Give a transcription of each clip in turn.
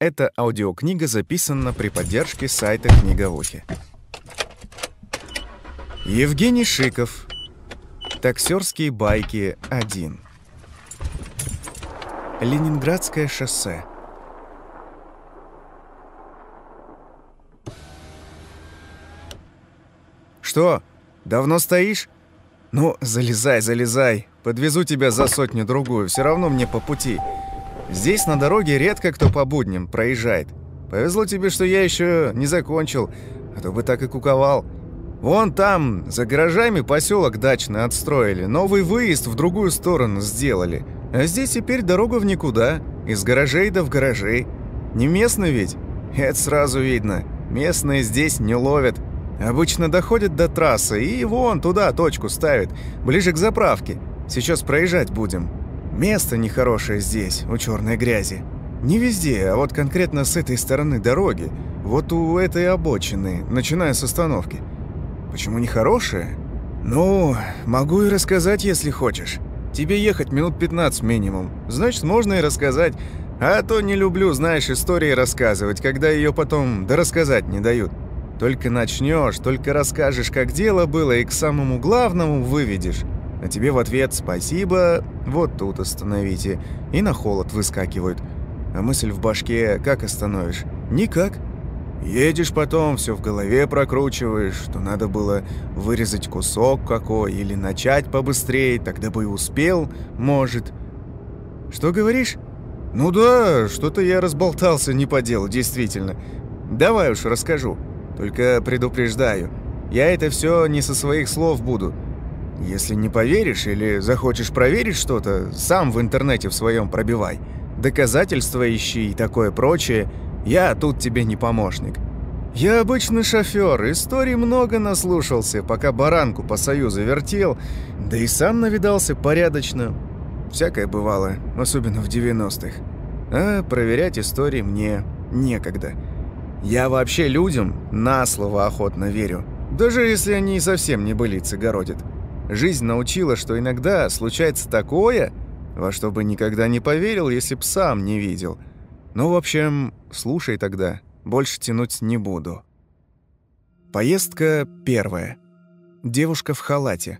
Эта аудиокнига записана при поддержке сайта Книговухи. Евгений Шиков. Таксёрские байки 1. Ленинградское шоссе. Что, давно стоишь? Ну, залезай. Подвезу тебя за сотню-другую, все равно мне по пути. Здесь на дороге редко кто по будням проезжает. Повезло тебе, что я еще не закончил, а то бы так и куковал. Вон там, за гаражами поселок дачный отстроили, новый выезд в другую сторону сделали. А здесь теперь дорога в никуда, из гаражей да в гаражей. Не местный ведь? Это сразу видно. Местные здесь не ловят. Обычно доходят до трассы и вон туда точку ставят, ближе к заправке. Сейчас проезжать будем. Место нехорошее здесь, у черной грязи. Не везде, а вот конкретно с этой стороны дороги, вот у этой обочины, начиная с остановки. Почему нехорошее? Ну, могу и рассказать, если хочешь. Тебе ехать минут 15 минимум, значит, можно и рассказать. А то не люблю, знаешь, истории рассказывать, когда ее потом дорассказать не дают. Только начнешь, только расскажешь, как дело было, и к самому главному выведешь. А тебе в ответ «спасибо, вот тут остановите», и на холод выскакивают. А мысль в башке как остановишь? Никак. Едешь потом, все в голове прокручиваешь, что надо было вырезать кусок какой или начать побыстрее, тогда бы и успел, может. Что говоришь? Ну да, что-то я разболтался не по делу, действительно. Давай уж расскажу, только предупреждаю, я это все не со своих слов буду. Если не поверишь или захочешь проверить что-то, сам в интернете в своем пробивай. Доказательства ищи и такое прочее. Я тут тебе не помощник. Я обычный шофер, историй много наслушался, пока баранку по Союзу вертел, да и сам навидался порядочно. Всякое бывало, особенно в 90-х. А проверять истории мне некогда. Я вообще людям на слово охотно верю, даже если они совсем небылицы городят. Жизнь научила, что иногда случается такое, во что бы никогда не поверил, если б сам не видел. Ну, в общем, слушай тогда, больше тянуть не буду. Поездка первая. Девушка в халате.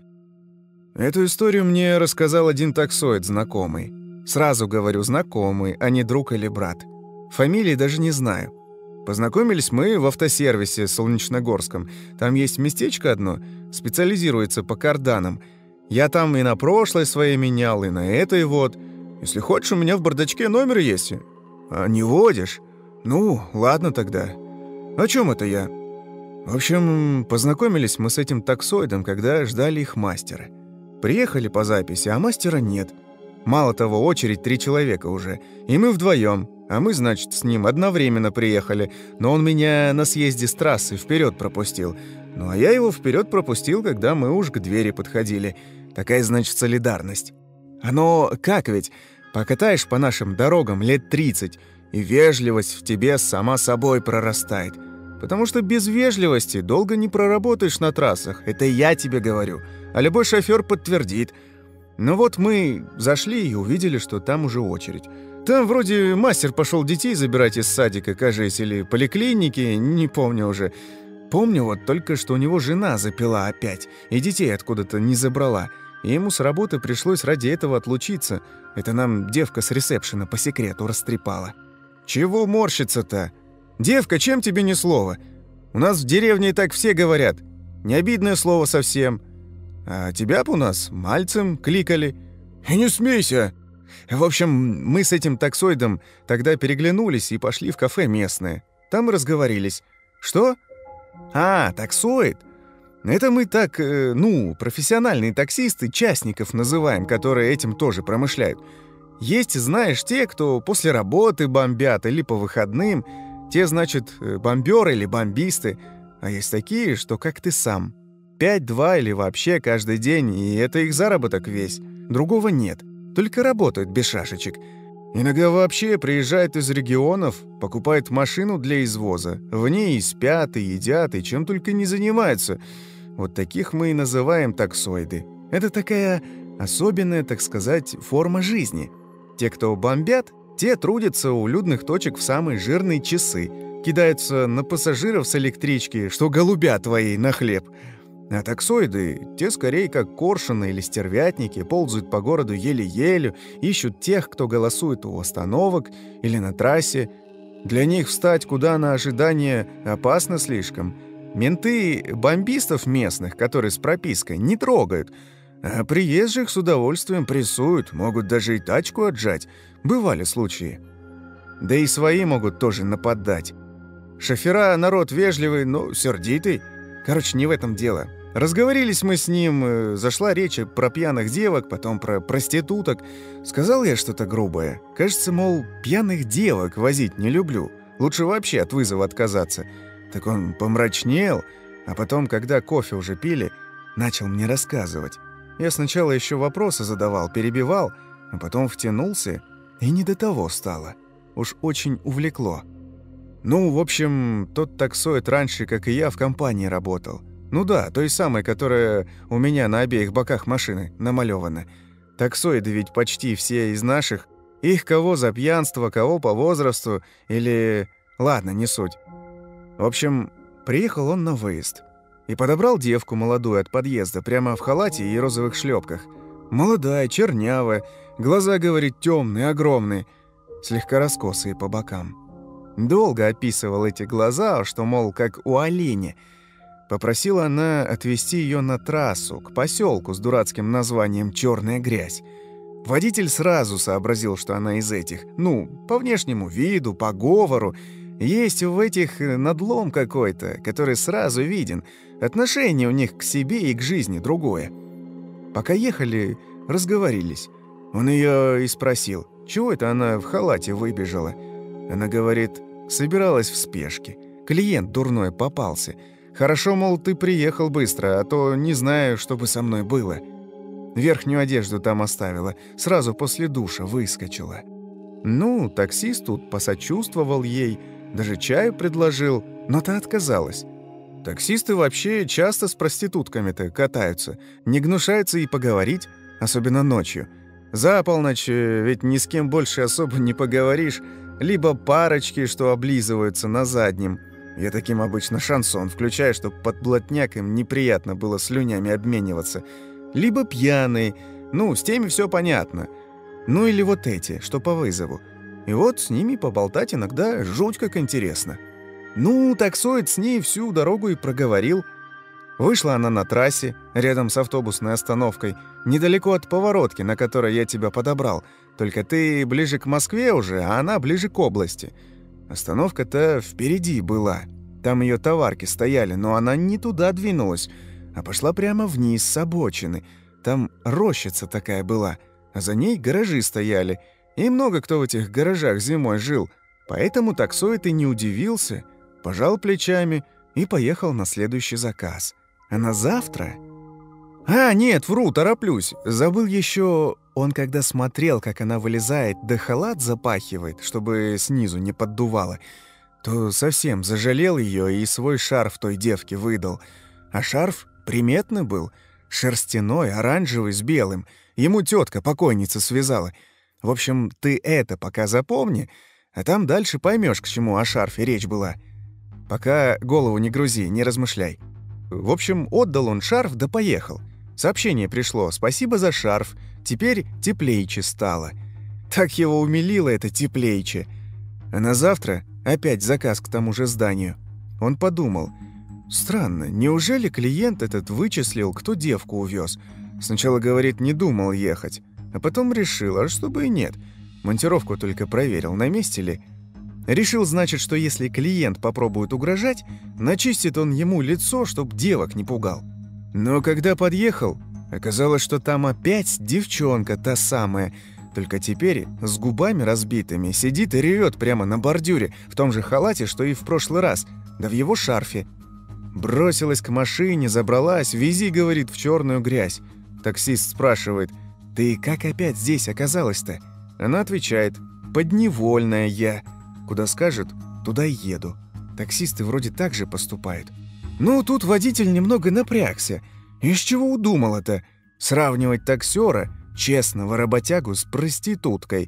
Эту историю мне рассказал один таксоид знакомый. Сразу говорю, знакомый, а не друг или брат. Фамилии даже не знаю. Познакомились мы в автосервисе Солнечногорском. Там есть местечко одно, специализируется по карданам. Я там и на прошлое своей менял, и на этой вот. Если хочешь, у меня в бардачке номер есть. А не водишь? Ну, ладно тогда. О чем это я? В общем, познакомились мы с этим таксоидом, когда ждали их мастера. Приехали по записи, а мастера нет. Мало того, очередь 3 человека уже, и мы вдвоем. А мы, значит, с ним одновременно приехали, но он меня на съезде с трассы вперед пропустил. Ну, а я его вперед пропустил, когда мы уж к двери подходили. Такая, значит, солидарность. Оно как ведь? Покатаешь по нашим дорогам лет 30, и вежливость в тебе сама собой прорастает. Потому что без вежливости долго не проработаешь на трассах. Это я тебе говорю. А любой шофер подтвердит. Ну вот мы зашли и увидели, что там уже очередь. Там вроде мастер пошел детей забирать из садика, кажись, или поликлиники, не помню уже. Помню вот только, что у него жена запила опять, и детей откуда-то не забрала. И ему с работы пришлось ради этого отлучиться. Это нам девка с ресепшена по секрету растрепала. Чего морщиться-то? Девка, чем тебе не слово? У нас в деревне и так все говорят. Не обидное слово совсем. А тебя б у нас мальцем кликали. И не смейся. В общем, мы с этим таксоидом тогда переглянулись и пошли в кафе местное. Там и разговорились. Что? А, таксоид? Это мы так, профессиональные таксисты, частников называем, которые этим тоже промышляют. Есть, знаешь, те, кто после работы бомбят или по выходным. Те, значит, бомберы или бомбисты. А есть такие, что как ты сам. 5-2 или вообще каждый день, и это их заработок весь. Другого нет. Только работают без шашечек. Иногда вообще приезжают из регионов, покупают машину для извоза. В ней и спят, и едят, и чем только не занимаются. Вот таких мы и называем таксоиды. Это такая особенная, так сказать, форма жизни. Те, кто бомбят, Те трудятся у людных точек в самые жирные часы, кидаются на пассажиров с электрички, что голубя твои на хлеб. А таксоиды, те скорее как коршуны или стервятники, ползают по городу еле-еле, ищут тех, кто голосует у остановок или на трассе. Для них встать куда на ожидание опасно слишком. Менты бомбистов местных, которые с пропиской, не трогают, а приезжих с удовольствием прессуют, могут даже и тачку отжать. Бывали случаи. Да и свои могут тоже нападать. Шофера народ вежливый, но сердитый. Короче, не в этом дело. Разговорились мы с ним, зашла речь про пьяных девок, потом про проституток. Сказал я что-то грубое. Кажется, мол, пьяных девок возить не люблю. Лучше вообще от вызова отказаться. Так он помрачнел, а потом, когда кофе уже пили, начал мне рассказывать. Я сначала еще вопросы задавал, перебивал, а потом втянулся, и не до того стало. Уж очень увлекло. Ну, в общем, тот таксоид раньше, как и я, в компании работал. Ну да, той самой, которая у меня на обеих боках машины намалёвана. Таксоиды ведь почти все из наших. Их кого за пьянство, кого по возрасту, или... Ладно, не суть. В общем, приехал он на выезд. И подобрал девку молодую от подъезда, прямо в халате и розовых шлёпках. Молодая, чернявая, глаза, говорит, тёмные, огромные, слегка раскосые по бокам. Долго описывал эти глаза, что, мол, как у оленя. Попросила она отвезти её на трассу, к посёлку с дурацким названием «Чёрная грязь». Водитель сразу сообразил, что она из этих. Ну, по внешнему виду, по говору. Есть в этих надлом какой-то, который сразу виден. Отношение у них к себе и к жизни другое. Пока ехали, разговорились. Он её и спросил, чего это она в халате выбежала. Она говорит, собиралась в спешке. Клиент дурной попался. Хорошо, мол, ты приехал быстро, а то не знаю, что бы со мной было. Верхнюю одежду там оставила, сразу после душа выскочила. Ну, таксист тут посочувствовал ей, даже чаю предложил, но та отказалась. Таксисты вообще часто с проститутками-то катаются, не гнушаются и поговорить, особенно ночью. За полночь ведь ни с кем больше особо не поговоришь, либо парочки, что облизываются на заднем. Я таким обычно шансон включаю, чтобы под блатняк им неприятно было слюнями обмениваться. Либо пьяные, ну, с теми все понятно. Ну или вот эти, что по вызову. И вот с ними поболтать иногда жуть как интересно. Ну, таксоид с ней всю дорогу и проговорил. Вышла она на трассе, рядом с автобусной остановкой, недалеко от поворотки, на которой я тебя подобрал. Только ты ближе к Москве уже, а она ближе к области. Остановка-то впереди была. Там ее товарки стояли, но она не туда двинулась, а пошла прямо вниз с обочины. Там рощица такая была, а за ней гаражи стояли. И много кто в этих гаражах зимой жил. Поэтому таксоид и не удивился, пожал плечами и поехал на следующий заказ. А на завтра... А, нет, вру, тороплюсь. Забыл еще, он когда смотрел, как она вылезает, да халат запахивает, чтобы снизу не поддувало, то совсем зажалел ее и свой шарф той девке выдал. А шарф приметный был, шерстяной, оранжевый, с белым. Ему тетка покойница связала. В общем, ты это пока запомни, а там дальше поймешь, к чему о шарфе речь была. Пока голову не грузи, не размышляй. В общем, отдал он шарф да поехал. Сообщение пришло: «Спасибо за шарф, теперь теплейче стало». Так его умилило это теплейче. А на завтра опять заказ к тому же зданию. Он подумал: странно, неужели клиент этот вычислил, кто девку увез? Сначала, говорит, не думал ехать, а потом решил, а что бы и нет. Монтировку только проверил, на месте ли. Решил, значит, что если клиент попробует угрожать, начистит он ему лицо, чтоб девок не пугал. Но когда подъехал, оказалось, что там опять девчонка та самая, только теперь с губами разбитыми, сидит и ревет прямо на бордюре, в том же халате, что и в прошлый раз, да в его шарфе. Бросилась к машине, забралась, вези, говорит, в черную грязь. Таксист спрашивает: «Ты как опять здесь оказалась-то?» Она отвечает: «Подневольная я. Куда скажет, туда и еду». Таксисты вроде так же поступают. Ну, тут водитель немного напрягся. Из чего удумал это? Сравнивать таксёра, честного работягу, с проституткой.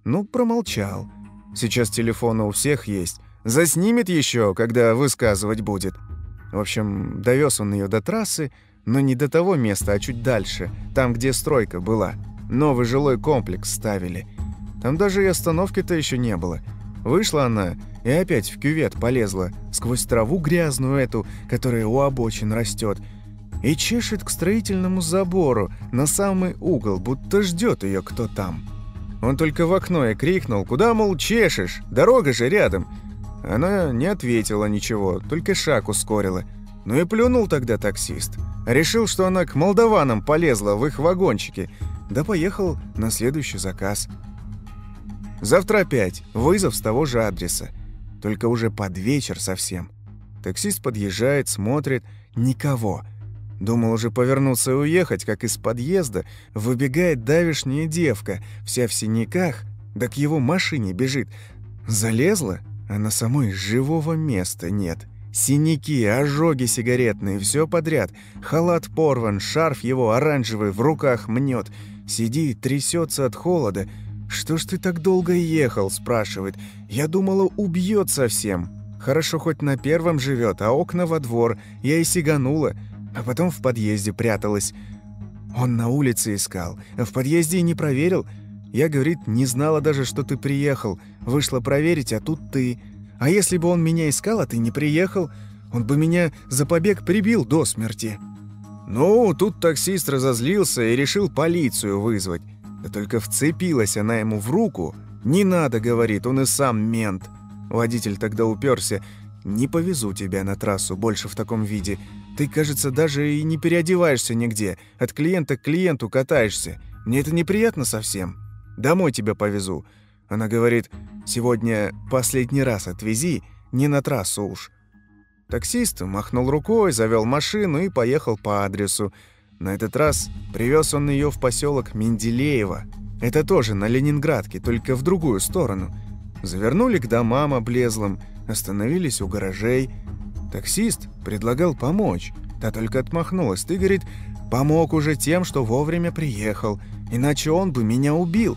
Ну, промолчал. Сейчас телефоны у всех есть. Заснимет еще, когда высказывать будет. В общем, довез он ее до трассы, но не до того места, а чуть дальше, там, где стройка была. Новый жилой комплекс ставили. Там даже и остановки-то еще не было. Вышла она и опять в кювет полезла, сквозь траву грязную эту, которая у обочин растет, и чешет к строительному забору на самый угол, будто ждет ее кто там. Он только в окно и крикнул: «Куда, мол, чешешь? Дорога же рядом!» Она не ответила ничего, только шаг ускорила. Ну и плюнул тогда таксист. Решил, что она к молдаванам полезла в их вагончике, да поехал на следующий заказ. Завтра опять вызов с того же адреса, только уже под вечер совсем. Таксист подъезжает, смотрит — никого. Думал уже повернуться и уехать, как из подъезда выбегает давешняя девка, вся в синяках, да к его машине бежит. Залезла, а на самой живого места нет. Синяки, ожоги сигаретные, все подряд. Халат порван, шарф его оранжевый в руках мнет. Сидит, трясется от холода. «Что ж ты так долго ехал?» – спрашивает. «Я думала, убьет совсем. Хорошо, хоть на первом живет, а окна во двор. Я и сиганула, а потом в подъезде пряталась». Он на улице искал, а в подъезде и не проверил. Я, говорит, не знала даже, что ты приехал. Вышла проверить, а тут ты. А если бы он меня искал, а ты не приехал, он бы меня за побег прибил до смерти. Ну, тут таксист разозлился и решил полицию вызвать. Да только вцепилась она ему в руку. «Не надо», — говорит, — он и сам мент. Водитель тогда уперся. «Не повезу тебя на трассу больше в таком виде. Ты, кажется, даже и не переодеваешься нигде. От клиента к клиенту катаешься. Мне это неприятно совсем. Домой тебя повезу». Она говорит: «Сегодня последний раз отвези, не на трассу уж». Таксист махнул рукой, завел машину и поехал по адресу. На этот раз привез он ее в поселок Менделеево. Это тоже на Ленинградке, только в другую сторону. Завернули к домам облезлым, остановились у гаражей. Таксист предлагал помочь. Та только отмахнулась. «Ты, — говорит, — помог уже тем, что вовремя приехал, иначе он бы меня убил».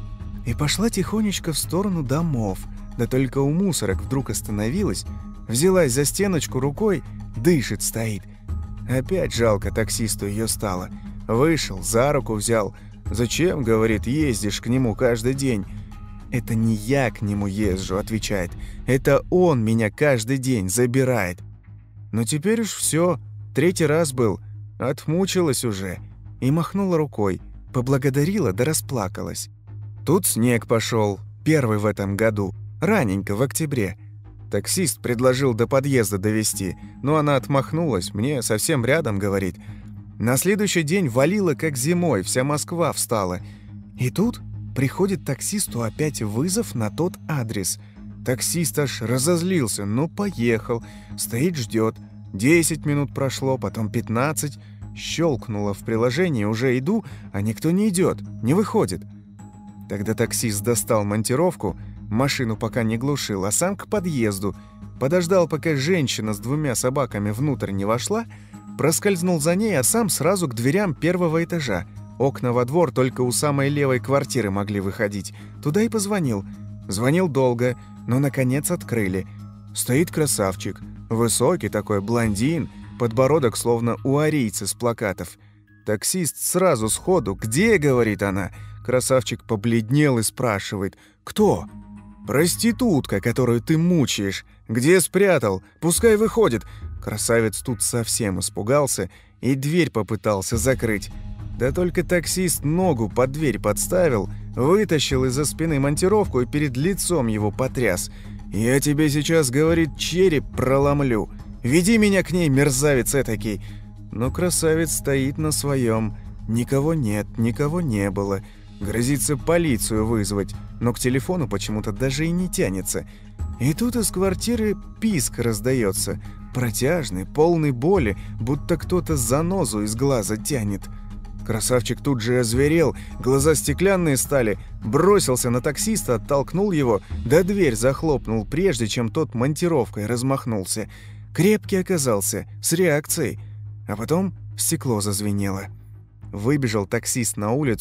И пошла тихонечко в сторону домов. Да только у мусорок вдруг остановилась, взялась за стеночку рукой, дышит, стоит. Опять жалко таксисту ее стало. Вышел, за руку взял. «Зачем, — говорит, — ездишь к нему каждый день?» «Это не я к нему езжу, — отвечает. Это он меня каждый день забирает». Но теперь уж все, третий раз был, отмучилась уже. И махнула рукой, поблагодарила да расплакалась. Тут снег пошел, первый в этом году, раненько, в октябре. Таксист предложил до подъезда довезти, но она отмахнулась, мне совсем рядом, говорит. На следующий день валило, как зимой, вся Москва встала. И тут приходит таксисту опять вызов на тот адрес. Таксист аж разозлился, но поехал, стоит, ждет. 10 минут прошло, потом 15. Щелкнуло в приложении, уже иду, а никто не идет, не выходит. Тогда таксист достал монтировку, машину пока не глушил, а сам к подъезду. Подождал, пока женщина с 2 собаками внутрь не вошла, проскользнул за ней, а сам сразу к дверям первого этажа. Окна во двор только у самой левой квартиры могли выходить. Туда и позвонил. Звонил долго, но наконец открыли. Стоит красавчик, высокий такой, блондин, подбородок словно у арийца с плакатов. Таксист сразу сходу: «Где?» — говорит она. Красавчик побледнел и спрашивает: «Кто?» «Проститутка, которую ты мучаешь. Где спрятал? Пускай выходит». Красавец тут совсем испугался и дверь попытался закрыть. Да только таксист ногу под дверь подставил, вытащил из-за спины монтировку и перед лицом его потряс. «Я тебе сейчас, — говорит, — череп проломлю. Веди меня к ней, мерзавец этакий». Но красавец стоит на своем. Никого нет, никого не было. Грозится полицию вызвать, но к телефону почему-то даже и не тянется. И тут из квартиры писк раздается, протяжный, полный боли, будто кто-то занозу из глаза тянет. Красавчик тут же озверел, глаза стеклянные стали, бросился на таксиста, оттолкнул его, да дверь захлопнул, прежде чем тот монтировкой размахнулся. Крепкий оказался, с реакцией. А потом стекло зазвенело. Выбежал таксист на улицу,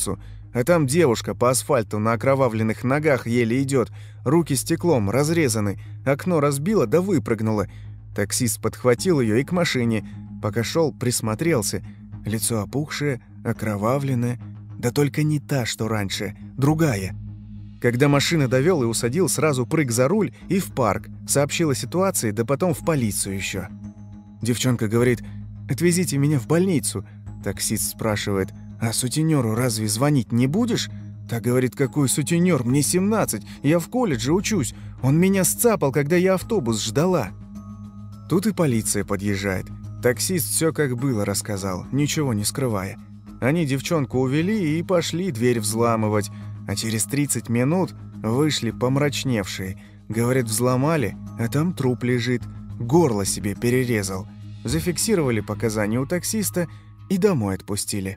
а там девушка по асфальту на окровавленных ногах еле идет, руки стеклом разрезаны, окно разбило да выпрыгнула. Таксист подхватил ее и к машине. Пока шел, присмотрелся. Лицо опухшее, окровавленное. Да только не та, что раньше, другая. Когда машину довел и усадил, сразу прыг за руль и в парк. Сообщил о ситуации, да потом в полицию еще. Девчонка говорит: «Отвезите меня в больницу». Таксист спрашивает: «А сутенеру разве звонить не будешь?» Та говорит: «Какой сутенер? Мне 17, я в колледже учусь. Он меня сцапал, когда я автобус ждала». Тут и полиция подъезжает. Таксист все как было рассказал, ничего не скрывая. Они девчонку увели и пошли дверь взламывать. А через 30 минут вышли помрачневшие. Говорят, взломали, а там труп лежит. Горло себе перерезал. Зафиксировали показания у таксиста и домой отпустили.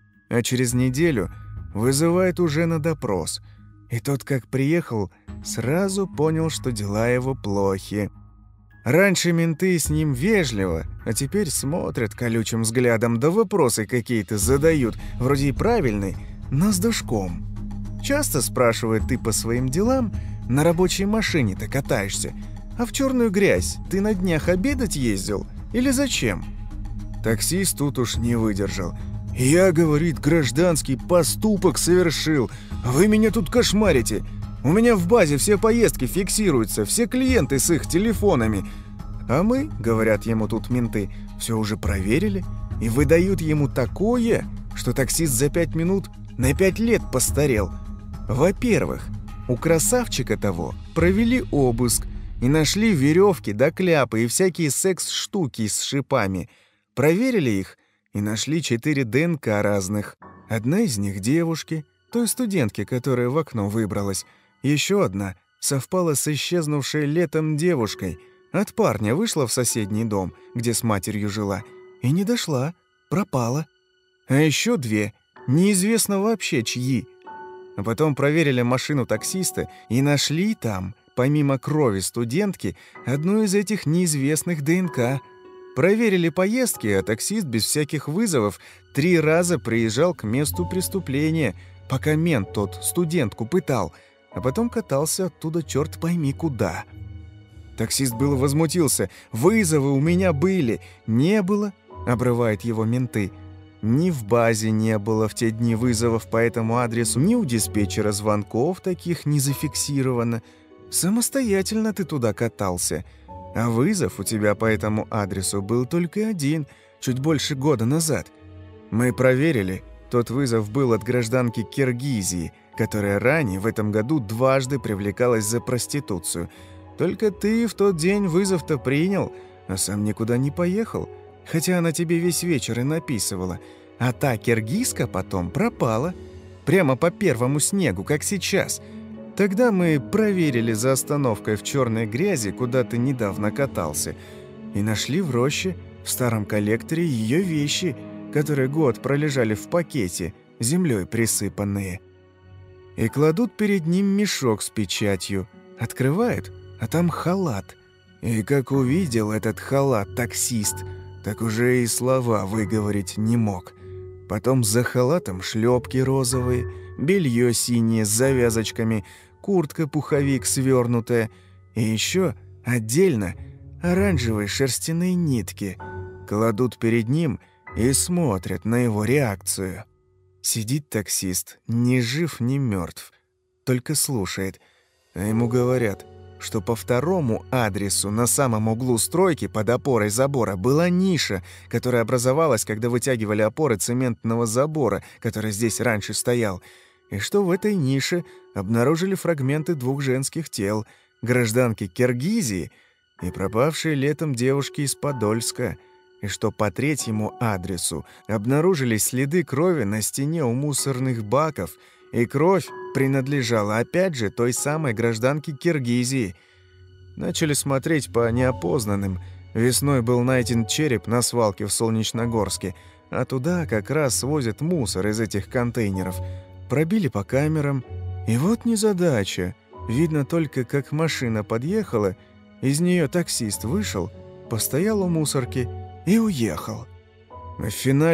А через неделю вызывает уже на допрос. И тот, как приехал, сразу понял, что дела его плохи. Раньше менты с ним вежливо, а теперь смотрят колючим взглядом, да вопросы какие-то задают, вроде и правильные, но с душком. Часто спрашивают: «Ты по своим делам на рабочей машине-то катаешься? А в черную грязь ты на днях обедать ездил? Или зачем?» Таксист тут уж не выдержал. «Я, — говорит, — гражданский поступок совершил, а вы меня тут кошмарите. У меня в базе все поездки фиксируются, все клиенты с их телефонами. А мы, — говорят ему тут менты, — все уже проверили и выдают ему такое, что таксист за 5 минут на 5 лет постарел. Во-первых, у красавчика того провели обыск и нашли веревки да кляпы и всякие секс-штуки с шипами. Проверили их и нашли 4 ДНК разных. Одна из них девушки, той студентки, которая в окно выбралась. Еще одна совпала с исчезнувшей летом девушкой. От парня вышла в соседний дом, где с матерью жила, и не дошла, пропала. А еще 2 неизвестно вообще чьи. А потом проверили машину таксиста и нашли там, помимо крови студентки, одну из этих неизвестных ДНК. Проверили поездки, а таксист без всяких вызовов 3 раза приезжал к месту преступления, пока мент тот студентку пытал, а потом катался оттуда черт пойми куда. Таксист было возмутился. «Вызовы у меня были». «Не было», — обрывают его менты. «Ни в базе не было в те дни вызовов по этому адресу, ни у диспетчера звонков таких не зафиксировано. Самостоятельно ты туда катался. А вызов у тебя по этому адресу был только один, чуть больше года назад. Мы проверили, тот вызов был от гражданки Киргизии, которая ранее в этом году дважды привлекалась за проституцию. Только ты в тот день вызов-то принял, а сам никуда не поехал, хотя она тебе весь вечер и написывала. А та киргизка потом пропала, прямо по первому снегу, как сейчас. Тогда мы проверили за остановкой в черной грязи, куда ты недавно катался, и нашли в роще, в старом коллекторе, ее вещи, которые год пролежали в пакете, землей присыпанные. И кладут перед ним мешок с печатью. Открывают, а там халат. И как увидел этот халат таксист, так уже и слова выговорить не мог. Потом за халатом шлепки розовые, белье синее с завязочками, куртка-пуховик свернутая, и еще отдельно оранжевые шерстяные нитки. Кладут перед ним и смотрят на его реакцию. Сидит таксист, ни жив, ни мертв, только слушает. А ему говорят, что по второму адресу на самом углу стройки под опорой забора была ниша, которая образовалась, когда вытягивали опоры цементного забора, который здесь раньше стоял, и что в этой нише обнаружили фрагменты 2 женских тел, гражданки Киргизии и пропавшей летом девушки из Подольска, и что по 3-му адресу обнаружились следы крови на стене у мусорных баков, и кровь принадлежала опять же той самой гражданке Киргизии. Начали смотреть по неопознанным. Весной был найден череп на свалке в Солнечногорске, а туда как раз свозят мусор из этих контейнеров. Пробили по камерам, и вот незадача. Видно только, как машина подъехала, из нее таксист вышел, постоял у мусорки и уехал. В финале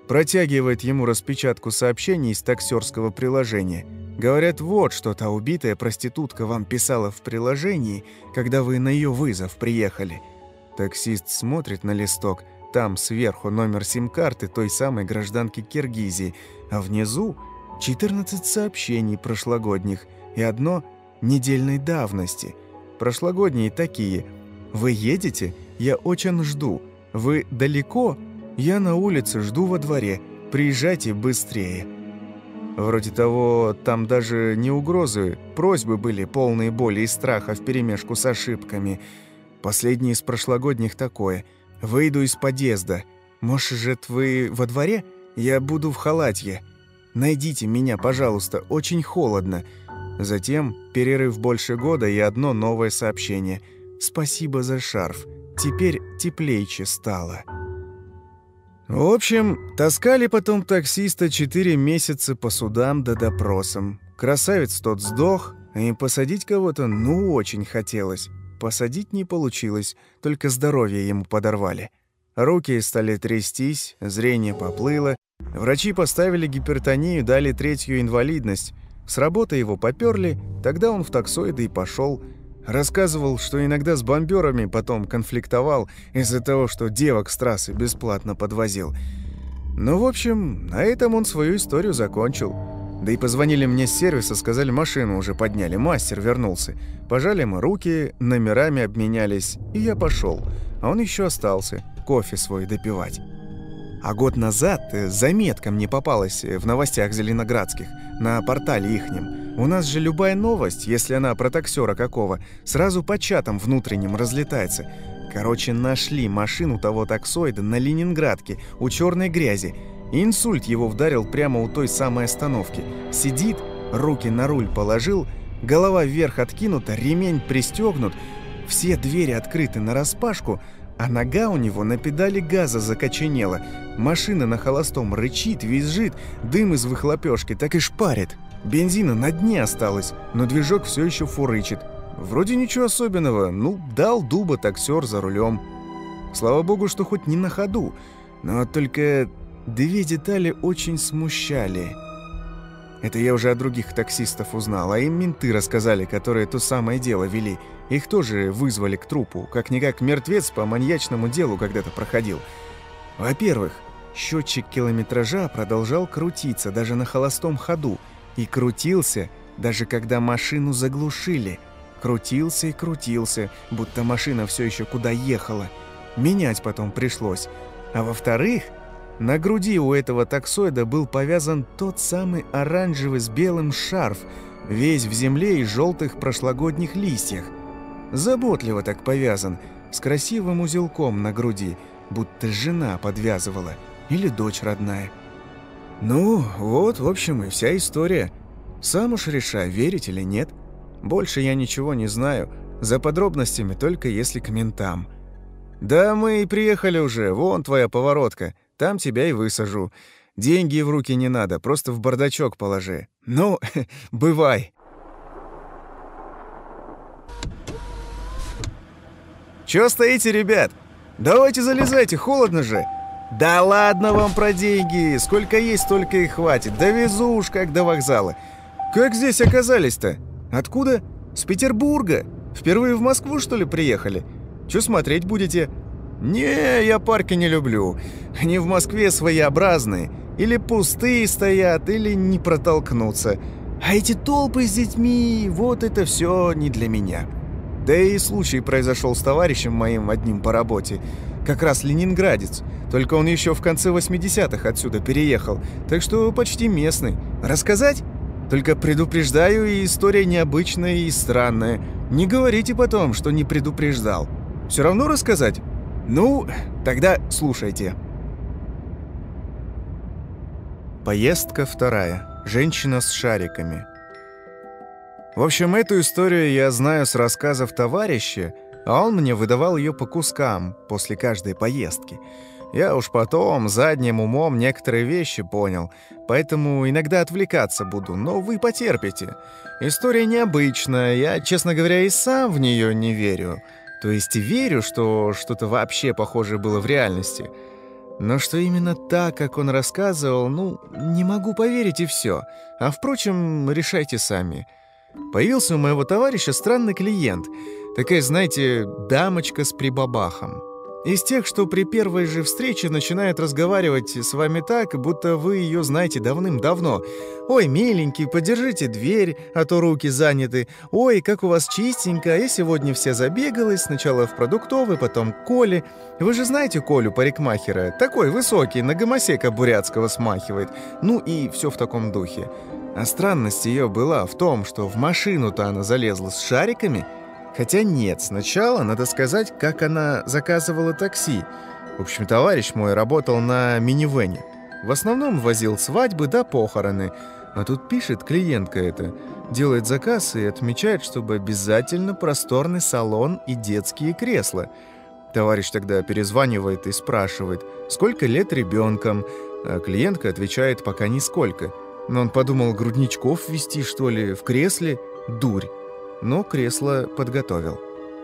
Протягивает ему распечатку сообщений из таксерского приложения. Говорят, вот что та убитая проститутка вам писала в приложении, когда вы на ее вызов приехали. Таксист смотрит на листок. Там сверху номер сим-карты той самой гражданки Киргизии, а внизу 14 сообщений прошлогодних и одно недельной давности. Прошлогодние такие: «Вы едете? Я очень жду. Вы далеко? Я на улице, жду во дворе. Приезжайте быстрее». Вроде того, там даже не угрозы, просьбы были, полные боли и страха вперемешку с ошибками. Последний из прошлогодних такое: «Выйду из подъезда. Может, вы во дворе? Я буду в халатье. Найдите меня, пожалуйста, очень холодно». Затем перерыв больше года и одно новое сообщение: «Спасибо за шарф. Теперь теплейче стало». В общем, таскали потом таксиста 4 месяца по судам да допросам. Красавец тот сдох, и посадить кого-то очень хотелось. Посадить не получилось, только здоровье ему подорвали. Руки стали трястись, зрение поплыло. Врачи поставили гипертонию, дали 3-ю инвалидность. С работы его попёрли, тогда он в таксоиды и пошел. Рассказывал, что иногда с бомбёрами потом конфликтовал из-за того, что девок с трассы бесплатно подвозил. Ну, в общем, на этом он свою историю закончил. Да и позвонили мне с сервиса, сказали, машину уже подняли, мастер вернулся. Пожали мы руки, номерами обменялись, и я пошел. А он еще остался, кофе свой допивать. А год назад заметка мне попалась в новостях зеленоградских, на портале ихнем. У нас же любая новость, если она про таксера какого, сразу по чатам внутренним разлетается. Короче, нашли машину того таксоида на Ленинградке, у черной грязи. Инсульт его вдарил прямо у той самой остановки. Сидит, руки на руль положил, голова вверх откинута, ремень пристегнут, все двери открыты нараспашку, а нога у него на педали газа закоченела. Машина на холостом рычит, визжит, дым из выхлопёшки так и шпарит. Бензина на дне осталось, но движок все еще фурычит. Вроде ничего особенного, дал дуба таксер за рулем. Слава богу, что хоть не на ходу, но только 2 детали очень смущали. Это я уже от других таксистов узнал, а им менты рассказали, которые то самое дело вели. Их тоже вызвали к трупу, как-никак мертвец по маньячному делу когда-то проходил. Во-первых, счетчик километража продолжал крутиться даже на холостом ходу. И крутился, даже когда машину заглушили. Крутился и крутился, будто машина все еще куда ехала. Менять потом пришлось. А во-вторых, на груди у этого таксоида был повязан тот самый оранжевый с белым шарф, весь в земле и желтых прошлогодних листьях. Заботливо так повязан, с красивым узелком на груди, будто жена подвязывала или дочь родная. Вот, в общем, и вся история. Сам уж решай, верить или нет. Больше я ничего не знаю, за подробностями только если к ментам. Да мы и приехали уже, вон твоя поворотка, там тебя и высажу. Деньги в руки не надо, просто в бардачок положи. Бывай. Чё стоите, ребят? Давайте залезайте, холодно же. Да ладно вам про деньги, сколько есть, столько и хватит. Довезу уж как до вокзала. Как здесь оказались-то? Откуда? С Петербурга? Впервые в Москву, что ли, приехали? Чё смотреть будете? Не, я парки не люблю. Они в Москве своеобразные. Или пустые стоят, или не протолкнуться. А эти толпы с детьми, вот это все не для меня. Да и случай произошел с товарищем моим одним по работе. Как раз ленинградец. Только он еще в конце 80-х отсюда переехал. Так что почти местный. Рассказать? Только предупреждаю, история необычная и странная. Не говорите потом, что не предупреждал. Все равно рассказать? Тогда слушайте. Поездка 2. Женщина с шариками. В общем, эту историю я знаю с рассказов товарища, а он мне выдавал ее по кускам после каждой поездки. Я уж потом задним умом некоторые вещи понял, поэтому иногда отвлекаться буду, но вы потерпите. История необычная, я, честно говоря, и сам в нее не верю. То есть верю, что что-то вообще похожее было в реальности. Но что именно так, как он рассказывал, ну, не могу поверить и все. А впрочем, решайте сами. Появился у моего товарища странный клиент. Такая, знаете, дамочка с прибабахом. Из тех, что при первой же встрече начинает разговаривать с вами так, будто вы ее знаете давным-давно. «Ой, миленький, подержите дверь, а то руки заняты. Ой, как у вас чистенько, я сегодня вся забегалась, сначала в продуктовый, потом к Коле. Вы же знаете Колю, парикмахера? Такой высокий, на гомосека бурятского смахивает. Ну и все в таком духе». А странность ее была в том, что в машину-то она залезла с шариками. Хотя нет, сначала надо сказать, как она заказывала такси. В общем, товарищ мой работал на минивэне. В основном возил свадьбы да похороны. А тут пишет клиентка это, делает заказ и отмечает, чтобы обязательно просторный салон и детские кресла. Товарищ тогда перезванивает и спрашивает, сколько лет ребенком, а клиентка отвечает, пока нисколько. Но он подумал, грудничков вести, что ли, в кресле? Дурь. Но кресло подготовил.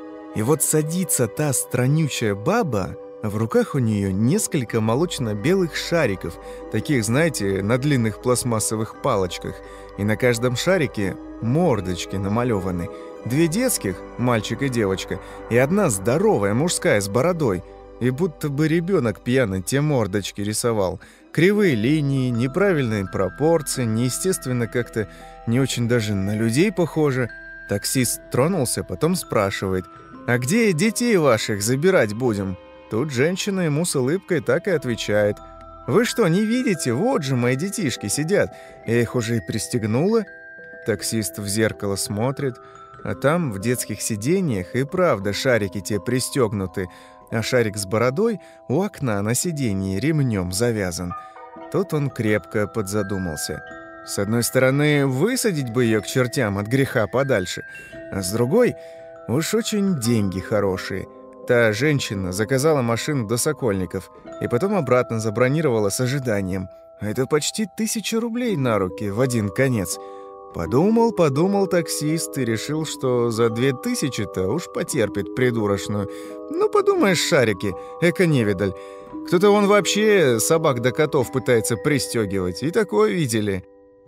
И вот садится та странючая баба, а в руках у нее несколько молочно-белых шариков, таких, знаете, на длинных пластмассовых палочках, и на каждом шарике мордочки намалеваны. 2 детских, мальчик и девочка, и 1 здоровая мужская с бородой, и будто бы ребенок пьяный те мордочки рисовал. Кривые линии, неправильные пропорции, неестественно как-то, не очень даже на людей похоже. Таксист тронулся, потом спрашивает, «А где детей ваших забирать будем?» Тут женщина ему с улыбкой так и отвечает, «Вы что, не видите? Вот же мои детишки сидят. Я их уже и пристегнула». Таксист в зеркало смотрит, а там в детских сиденьях и правда шарики те пристегнуты, а шарик с бородой у окна на сиденье ремнем завязан. Тут он крепко подзадумался. С одной стороны, высадить бы ее к чертям от греха подальше, а с другой, уж очень деньги хорошие. Та женщина заказала машину до Сокольников и потом обратно забронировала с ожиданием. Это почти 1000 рублей на руки в один конец. Подумал таксист и решил, что за 2000-то уж потерпит придурочную. Ну, подумаешь, шарики, эко-невидаль. Кто-то вон вообще собак да котов пытается пристегивать, и такое видели.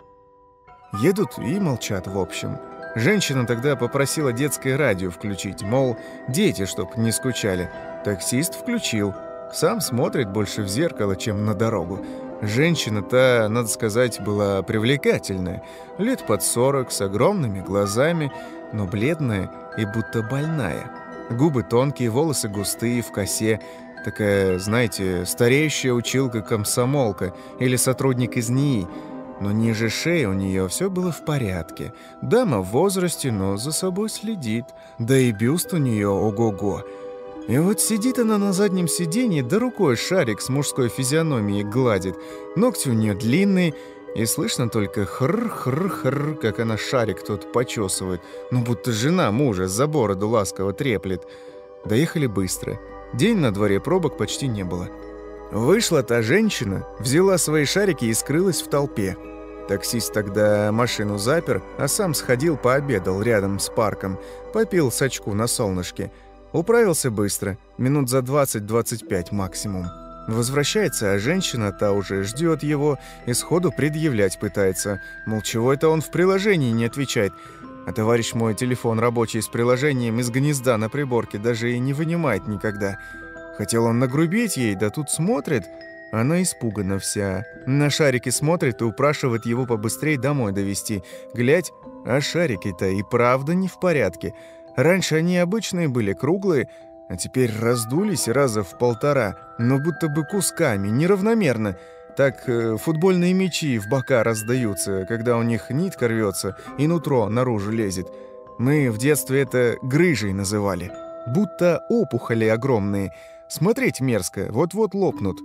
Едут и молчат, в общем. Женщина тогда попросила детское радио включить, мол, дети, чтоб не скучали. Таксист включил. Сам смотрит больше в зеркало, чем на дорогу. Женщина-то, надо сказать, была привлекательная. Лет под 40, с огромными глазами, но бледная и будто больная. Губы тонкие, волосы густые, в косе. Такая, знаете, стареющая училка-комсомолка или сотрудник из НИИ. Но ниже шеи у нее все было в порядке. Дама в возрасте, но за собой следит. Да и бюст у нее ого-го. И вот сидит она на заднем сиденье, да рукой шарик с мужской физиономией гладит. Ногти у нее длинные, и слышно только хр-хр-хр, как она шарик тот почесывает. Ну, будто жена мужа за бороду ласково треплет. Доехали быстро. День на дворе, пробок почти не было. Вышла та женщина, взяла свои шарики и скрылась в толпе. Таксист тогда машину запер, а сам сходил пообедал рядом с парком, попил сачку на солнышке. Управился быстро, минут за 20-25 максимум. Возвращается, а женщина та уже ждет его и сходу предъявлять пытается. Мол, чего это он в приложении не отвечает? А товарищ мой телефон рабочий с приложением из гнезда на приборке даже и не вынимает никогда. Хотел он нагрубить ей, да тут смотрит, она испугана вся. На шарики смотрит и упрашивает его побыстрее домой довести. Глядь, а шарики-то и правда не в порядке. Раньше они обычные были, круглые, а теперь раздулись раза в 1,5, но будто бы кусками, неравномерно. Так футбольные мячи в бока раздаются, когда у них нитка рвется и нутро наружу лезет. Мы в детстве это грыжей называли. Будто опухоли огромные. Смотреть мерзко, вот-вот лопнут.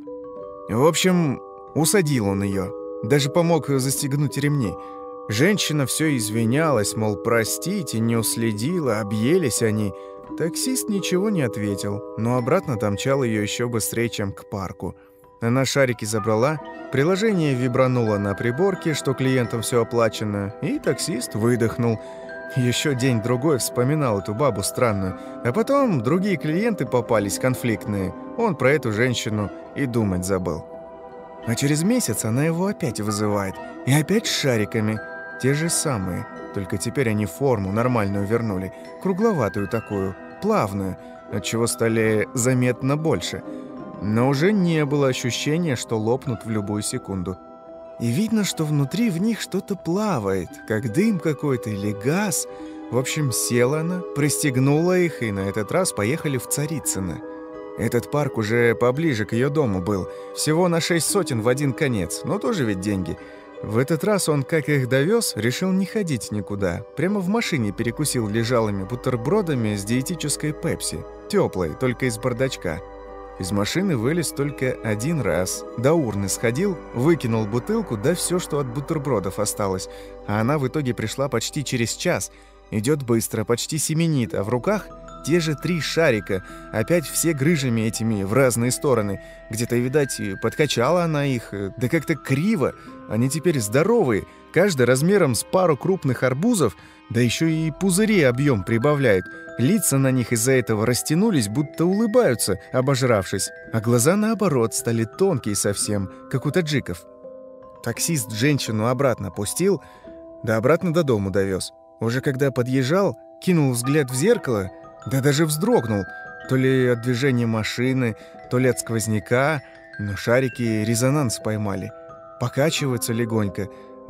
В общем, усадил он ее. Даже помог застегнуть ремни. Женщина все извинялась, мол, простите, не уследила, объелись они. Таксист ничего не ответил, но обратно домчал ее еще быстрее, чем к парку. Она шарики забрала, приложение вибрануло на приборке, что клиентам все оплачено, и таксист выдохнул. Еще день-другой вспоминал эту бабу странную, а потом другие клиенты попались конфликтные. Он про эту женщину и думать забыл. А через месяц она его опять вызывает. И опять с шариками. Те же самые. Только теперь они форму нормальную вернули. Кругловатую такую, плавную, отчего стали заметно больше. Но уже не было ощущения, что лопнут в любую секунду. И видно, что внутри в них что-то плавает, как дым какой-то или газ. В общем, села она, пристегнула их, и на этот раз поехали в Царицыно. Этот парк уже поближе к ее дому был. Всего на 6 сотен в один конец, но тоже ведь деньги. В этот раз он, как их довез, решил не ходить никуда. Прямо в машине перекусил лежалыми бутербродами с диетической пепси. Теплой, только из бардачка. Из машины вылез только один раз. До урны сходил, выкинул бутылку, да все, что от бутербродов осталось. А она в итоге пришла почти через час. Идет быстро, почти семенит, а в руках те же 3 шарика. Опять все грыжами этими в разные стороны. Где-то, видать, подкачала она их, да как-то криво. Они теперь здоровые, каждый размером с пару крупных арбузов, да еще и пузыри объем прибавляют. Лица на них из-за этого растянулись, будто улыбаются, обожравшись. А глаза, наоборот, стали тонкие совсем, как у таджиков. Таксист женщину обратно пустил, да обратно до дому довез. Уже когда подъезжал, кинул взгляд в зеркало, да даже вздрогнул. То ли от движения машины, то ли от сквозняка, но шарики резонанс поймали. Покачиваются легонько.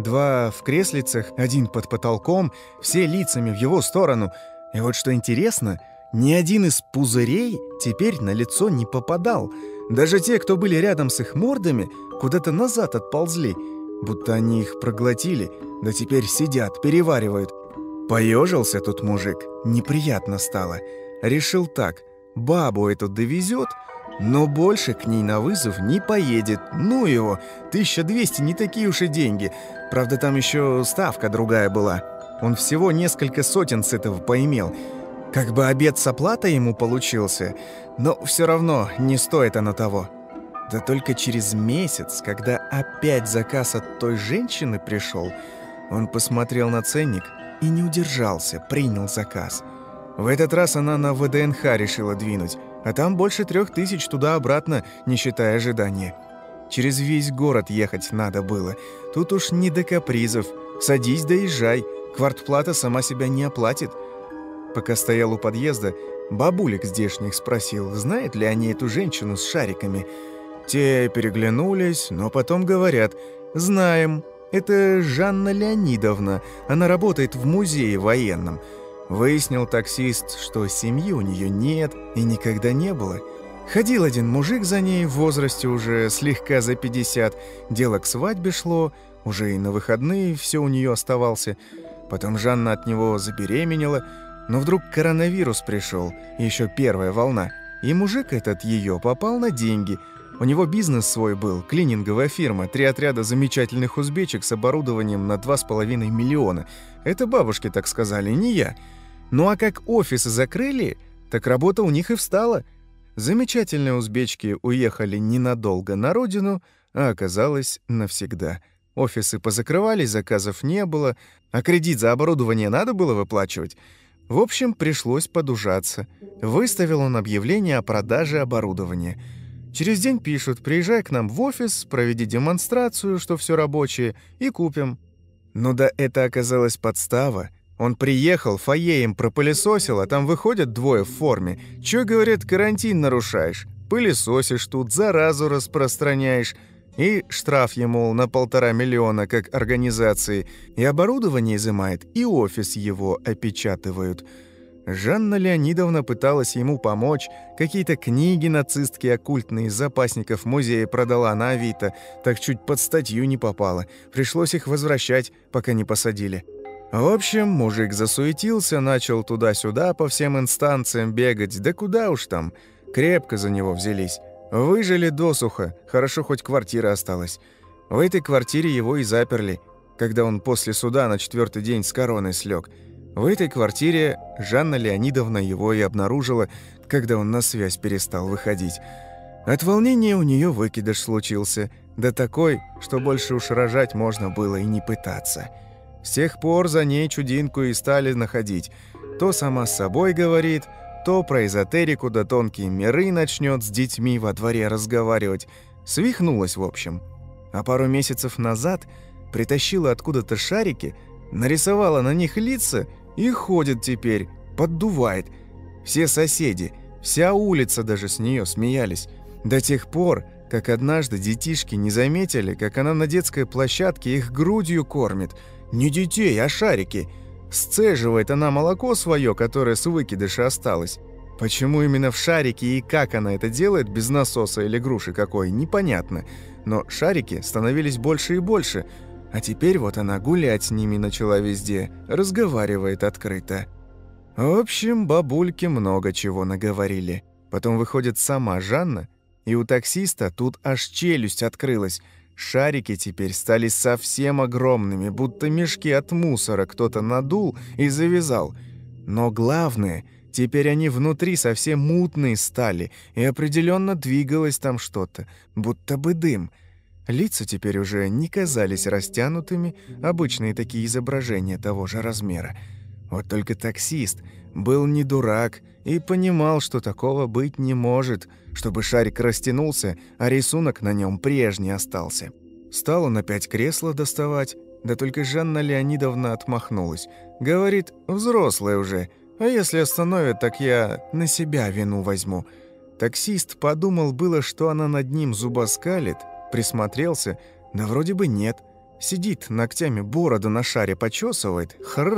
2 в креслицах, 1 под потолком, все лицами в его сторону. И вот что интересно, ни один из пузырей теперь на лицо не попадал. Даже те, кто были рядом с их мордами, куда-то назад отползли, будто они их проглотили, да теперь сидят, переваривают. Поежился тут мужик, неприятно стало. Решил так, бабу эту довезет, но больше к ней на вызов не поедет. Ну его, 1200 не такие уж и деньги. Правда, там еще ставка другая была. Он всего несколько сотен с этого поимел. Как бы обед с оплатой ему получился, но все равно не стоит оно того. Да только через месяц, когда опять заказ от той женщины пришел, он посмотрел на ценник и не удержался, принял заказ. В этот раз она на ВДНХ решила двинуть, а там больше 3000 туда-обратно, не считая ожидания. Через весь город ехать надо было. Тут уж не до капризов. Садись да езжай. Квартплата сама себя не оплатит. Пока стоял у подъезда, бабулек здешних спросил, знают ли они эту женщину с шариками. Те переглянулись, но потом говорят: «Знаем. Это Жанна Леонидовна. Она работает в музее военном». Выяснил таксист, что семьи у нее нет и никогда не было. Ходил один мужик за ней в возрасте уже слегка за 50. Дело к свадьбе шло, уже и на выходные все у нее оставался. Потом Жанна от него забеременела, но вдруг коронавирус пришел, еще первая волна. И мужик этот ее попал на деньги. У него бизнес свой был, клининговая фирма, 3 отряда замечательных узбечек с оборудованием на 2,5 миллиона. Это бабушки так сказали, не я. Ну а как офисы закрыли, так работа у них и встала. Замечательные узбечки уехали ненадолго на родину, а оказалось навсегда. Офисы позакрывались, заказов не было, а кредит за оборудование надо было выплачивать. В общем, пришлось подужаться. Выставил он объявление о продаже оборудования. Через день пишут: приезжай к нам в офис, проведи демонстрацию, что все рабочее, и купим. Ну да это оказалась подстава. Он приехал, фойе им пропылесосил, а там выходят 2 в форме. Чё, говорят, карантин нарушаешь? Пылесосишь тут, заразу распространяешь. И штраф ему на 1,5 миллиона как организации. И оборудование изымает, и офис его опечатывают. Жанна Леонидовна пыталась ему помочь. Какие-то книги нацистские оккультные из запасников музея продала на Авито. Так чуть под статью не попала. Пришлось их возвращать, пока не посадили. В общем, мужик засуетился, начал туда-сюда по всем инстанциям бегать. Да куда уж там. Крепко за него взялись. Выжили досуха. Хорошо, хоть квартира осталась. В этой квартире его и заперли, когда он после суда на 4-й день с короной слег. В этой квартире Жанна Леонидовна его и обнаружила, когда он на связь перестал выходить. От волнения у нее выкидыш случился. Да такой, что больше уж рожать можно было и не пытаться. С тех пор за ней чудинку и стали находить. То сама с собой говорит, то про эзотерику да тонкие миры начнет с детьми во дворе разговаривать. Свихнулась, в общем. А пару месяцев назад притащила откуда-то шарики, нарисовала на них лица и ходит теперь, поддувает. Все соседи, вся улица даже с нее смеялись. До тех пор, как однажды детишки не заметили, как она на детской площадке их грудью кормит. Не детей, а шарики. Сцеживает она молоко свое, которое с выкидыша осталось. Почему именно в шарике и как она это делает, без насоса или груши какой, непонятно. Но шарики становились больше и больше. А теперь вот она гулять с ними начала везде, разговаривает открыто. В общем, бабульки много чего наговорили. Потом выходит сама Жанна, и у таксиста тут аж челюсть открылась. Шарики теперь стали совсем огромными, будто мешки от мусора кто-то надул и завязал. Но главное, теперь они внутри совсем мутные стали, и определенно двигалось там что-то, будто бы дым. Лица теперь уже не казались растянутыми, обычные такие изображения того же размера. Вот только таксист был не дурак и понимал, что такого быть не может, чтобы шарик растянулся, а рисунок на нем прежний остался. Стал он опять кресло доставать, да только Жанна Леонидовна отмахнулась. Говорит, взрослая уже, а если остановят, так я на себя вину возьму. Таксист подумал было, что она над ним зубоскалит, присмотрелся, да вроде бы нет. Сидит, ногтями бороду на шаре почесывает.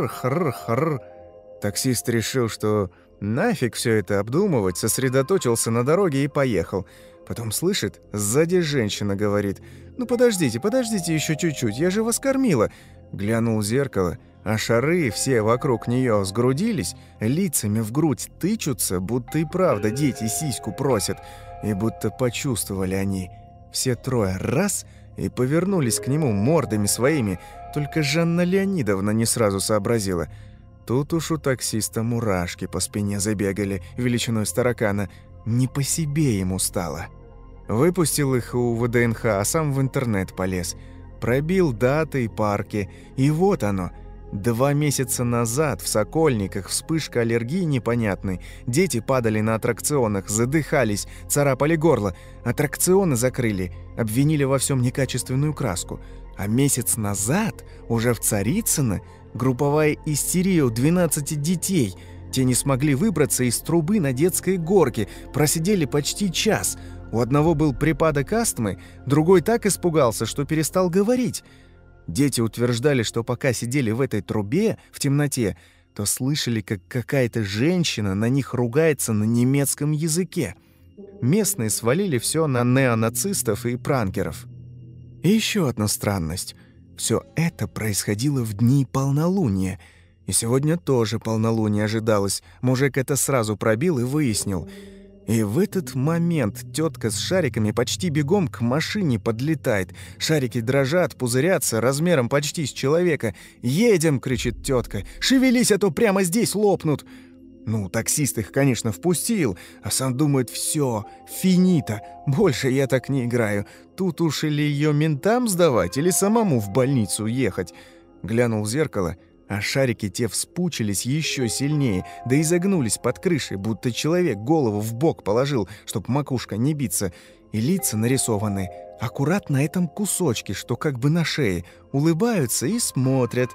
Хрр. Таксист решил, что нафиг все это обдумывать, сосредоточился на дороге и поехал. Потом слышит, сзади женщина говорит: «Ну подождите еще чуть-чуть, я же вас кормила». Глянул в зеркало, а шары все вокруг нее сгрудились, лицами в грудь тычутся, будто и правда дети сиську просят. И будто почувствовали они. Все трое раз — и повернулись к нему мордами своими, только Жанна Леонидовна не сразу сообразила. Тут уж у таксиста мурашки по спине забегали, величиной с таракана. Не по себе ему стало. Выпустил их у ВДНХ, а сам в интернет полез. Пробил даты и парки, и вот оно. 2 месяца назад в Сокольниках вспышка аллергии непонятной. Дети падали на аттракционах, задыхались, царапали горло. Аттракционы закрыли, обвинили во всем некачественную краску. А месяц назад, уже в Царицыно, групповая истерия у 12 детей. Те не смогли выбраться из трубы на детской горке, просидели почти час. У одного был припадок астмы, другой так испугался, что перестал говорить. Дети утверждали, что пока сидели в этой трубе, в темноте, то слышали, как какая-то женщина на них ругается на немецком языке. Местные свалили все на неонацистов и пранкеров. И еще одна странность. Все это происходило в дни полнолуния. И сегодня тоже полнолуние ожидалось. Мужик это сразу пробил и выяснил. И в этот момент тетка с шариками почти бегом к машине подлетает. Шарики дрожат, пузырятся, размером почти с человека. «Едем!» — кричит тетка. «Шевелись, а то прямо здесь лопнут!» Ну, таксист их, конечно, впустил, а сам думает: все, финита, больше я так не играю. Тут уж или ее ментам сдавать, или самому в больницу ехать. Глянул в зеркало, а шарики те вспучились еще сильнее, да и загнулись под крышей, будто человек голову в бок положил, чтоб макушка не биться. И лица нарисованы аккурат на этом кусочке, что как бы на шее, улыбаются и смотрят.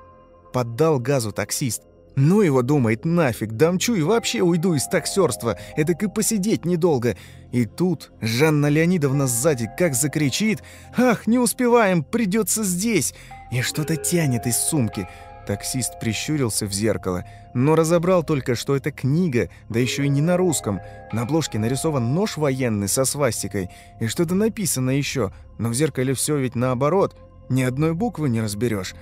Поддал газу таксист. Ну его, думает, нафиг, дамчу и вообще уйду из таксерства, эдак и посидеть недолго. И тут Жанна Леонидовна сзади как закричит: «Ах, не успеваем, придется здесь!» И что-то тянет из сумки. Таксист прищурился в зеркало, но разобрал только, что это книга, да еще и не на русском. На обложке нарисован нож военный со свастикой, и что-то написано еще, но в зеркале все ведь наоборот, ни одной буквы не разберешь.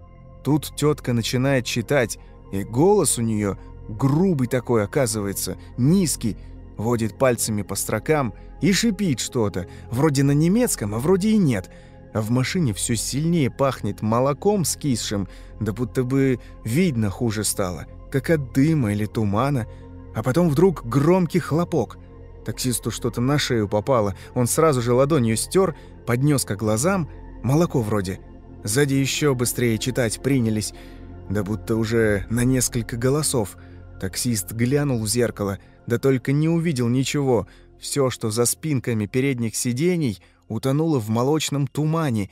Тут тетка начинает читать, и голос у нее грубый такой оказывается, низкий, водит пальцами по строкам и шипит что-то, вроде на немецком, а вроде и нет. А в машине все сильнее пахнет молоком скисшим, да будто бы видно хуже стало, как от дыма или тумана. А потом вдруг громкий хлопок. Таксисту что-то на шею попало, он сразу же ладонью стер, поднес к глазам, молоко вроде. Сзади еще быстрее читать принялись, да будто уже на несколько голосов. Таксист глянул в зеркало, да только не увидел ничего. Все, что за спинками передних сидений, утонуло в молочном тумане.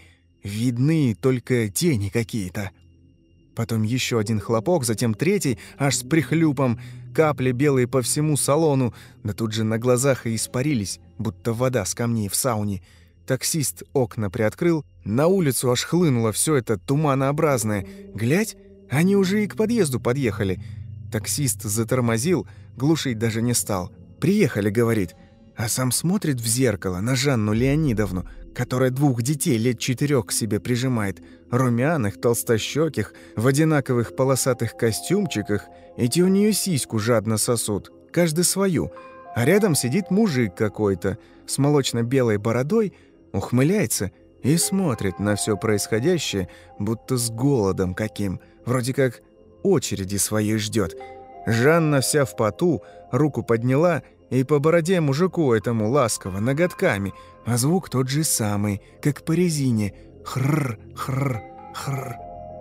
Видны только тени какие-то. Потом еще один хлопок, затем третий, аж с прихлюпом. Капли белые по всему салону, да тут же на глазах и испарились, будто вода с камней в сауне. Таксист окна приоткрыл, на улицу аж хлынуло все это туманообразное. Глядь, они уже и к подъезду подъехали. Таксист затормозил, глушить даже не стал. «Приехали», — говорит, а сам смотрит в зеркало на Жанну Леонидовну, которая 2 детей лет 4 к себе прижимает, румяных, толстощёких, в одинаковых полосатых костюмчиках, эти у нее сиську жадно сосут, каждый свою, а рядом сидит мужик какой-то с молочно-белой бородой, ухмыляется и смотрит на все происходящее, будто с голодом каким, вроде как очереди своей ждет. Жанна вся в поту, руку подняла и по бороде мужику этому ласково, ноготками, а звук тот же самый, как по резине. Хрр, хрр, хрр.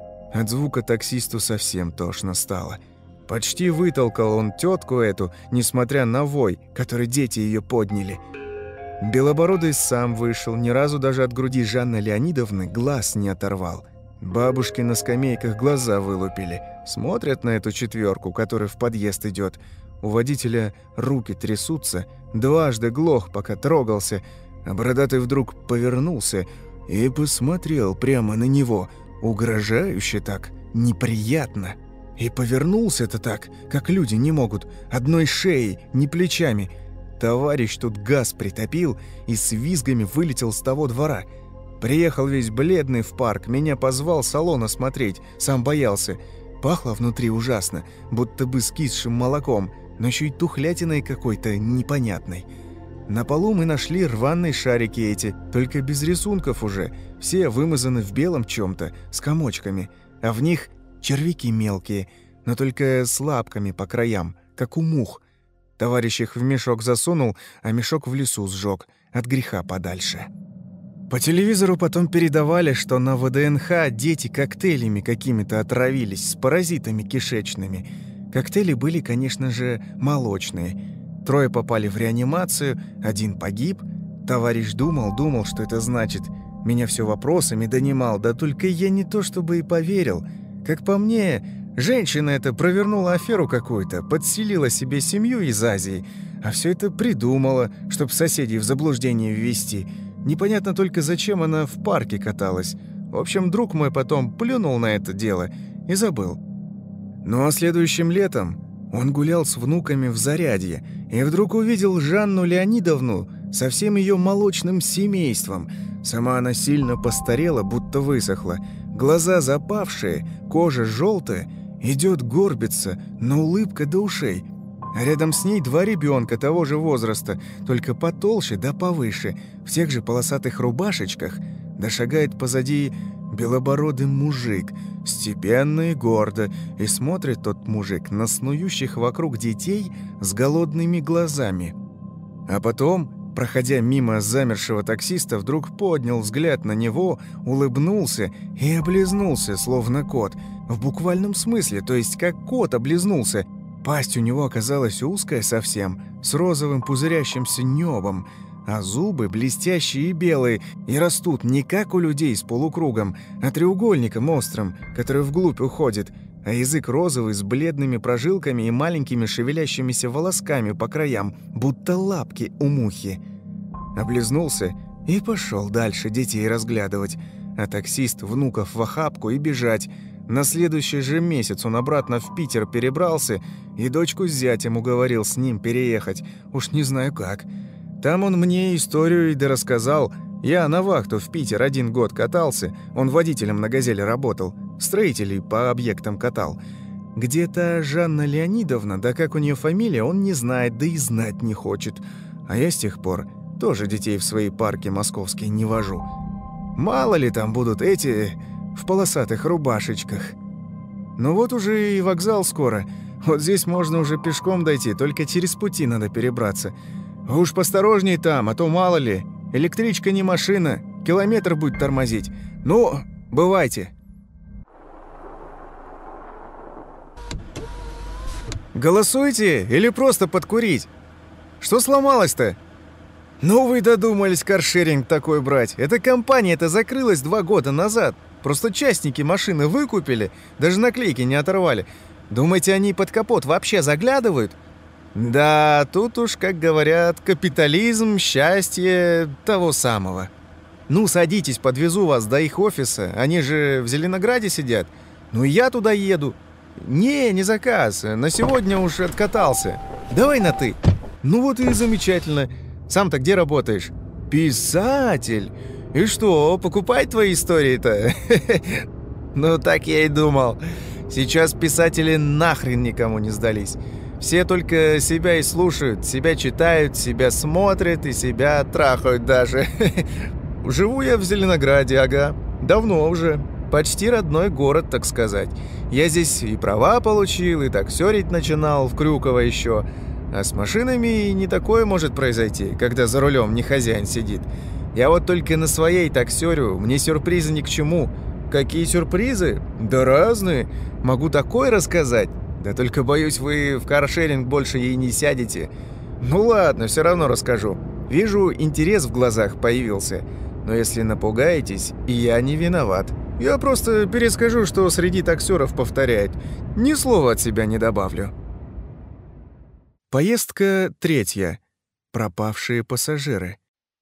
От звука таксисту совсем тошно стало. Почти вытолкал он тетку эту, несмотря на вой, который дети ее подняли. Белобородый сам вышел, ни разу даже от груди Жанны Леонидовны глаз не оторвал. Бабушки на скамейках глаза вылупили, смотрят на эту четверку, которая в подъезд идет. У водителя руки трясутся, дважды глох, пока трогался, а бородатый вдруг повернулся и посмотрел прямо на него, угрожающе так, неприятно. И повернулся-то так, как люди не могут, одной шеей, не плечами. Товарищ тут газ притопил и с визгами вылетел с того двора. Приехал весь бледный в парк, меня позвал салона смотреть, сам боялся. Пахло внутри ужасно, будто бы скисшим молоком, но еще и тухлятиной какой-то непонятной. На полу мы нашли рваные шарики эти, только без рисунков уже, все вымазаны в белом чем-то, с комочками, а в них червяки мелкие, но только с лапками по краям, как у мух. Товарищ их в мешок засунул, а мешок в лесу сжег, от греха подальше. По телевизору потом передавали, что на ВДНХ дети коктейлями какими-то отравились, с паразитами кишечными. Коктейли были, конечно же, молочные. 3 попали в реанимацию, 1 погиб. Товарищ думал, что это значит. Меня все вопросами донимал, да только я не то чтобы и поверил. Как по мне, женщина эта провернула аферу какую-то, подселила себе семью из Азии, а все это придумала, чтобы соседей в заблуждение ввести. Непонятно только, зачем она в парке каталась. В общем, друг мой потом плюнул на это дело и забыл. Ну а следующим летом он гулял с внуками в Зарядье и вдруг увидел Жанну Леонидовну со всем ее молочным семейством. Сама она сильно постарела, будто высохла. Глаза запавшие, кожа желтая, идет горбится, но улыбка до ушей. А рядом с ней 2 ребенка того же возраста, только потолще да повыше, в тех же полосатых рубашечках, да шагает позади белобородый мужик, степенно и гордо, и смотрит тот мужик на снующих вокруг детей с голодными глазами. А потом, проходя мимо замершего таксиста, вдруг поднял взгляд на него, улыбнулся и облизнулся, словно кот, в буквальном смысле, то есть как кот облизнулся. Пасть у него оказалась узкая совсем, с розовым пузырящимся небом, а зубы блестящие и белые, и растут не как у людей с полукругом, а треугольником острым, который вглубь уходит, а язык розовый с бледными прожилками и маленькими шевелящимися волосками по краям, будто лапки у мухи. Облизнулся и пошел дальше детей разглядывать, а таксист внуков в охапку и бежать. На следующий же месяц он обратно в Питер перебрался и дочку с зятем уговорил с ним переехать, уж не знаю как. Там он мне историю и дорассказал. Я на вахту в Питер 1 год катался, он водителем на «Газели» работал, строителей по объектам катал. Где-то Жанна Леонидовна, да как у нее фамилия, он не знает, да и знать не хочет. А я с тех пор тоже детей в свои парки московские не вожу. Мало ли там будут эти в полосатых рубашечках. Ну вот уже и вокзал скоро. Вот здесь можно уже пешком дойти, только через пути надо перебраться. Вы уж посторожней там, а то мало ли. Электричка не машина, километр будет тормозить. Ну, Бывайте. Голосуйте или просто подкурить? Что сломалось-то? Ну вы додумались каршеринг такой брать. Эта компания-то закрылась 2 года назад. Просто частники машины выкупили, даже наклейки не оторвали. Думаете, они под капот вообще заглядывают? Да, тут уж, как говорят, капитализм, счастье того самого. Ну, садитесь, подвезу вас до их офиса. Они же в Зеленограде сидят. Ну, и я туда еду. Не заказ. На сегодня уж откатался. Давай на «ты». Ну вот и замечательно. Сам-то где работаешь? Писатель. И что, покупать твои истории-то? Ну, так я и думал. Сейчас писатели нахрен никому не сдались. Все только себя и слушают, себя читают, себя смотрят и себя трахают даже. Живу я в Зеленограде, ага. Давно уже. Почти родной город, так сказать. Я здесь и права получил, и таксерить начинал, в Крюково еще. А с машинами не такое может произойти, когда за рулем не хозяин сидит. Я вот только на своей таксерю, мне сюрпризы ни к чему. Какие сюрпризы? Да разные. Могу такое рассказать. Да только боюсь, вы в каршеринг больше ей не сядете. Ну ладно, все равно расскажу. Вижу, интерес в глазах появился. Но если напугаетесь, я не виноват. Я просто перескажу, что среди таксеров повторяют. Ни слова от себя не добавлю. Поездка 3. Пропавшие пассажиры.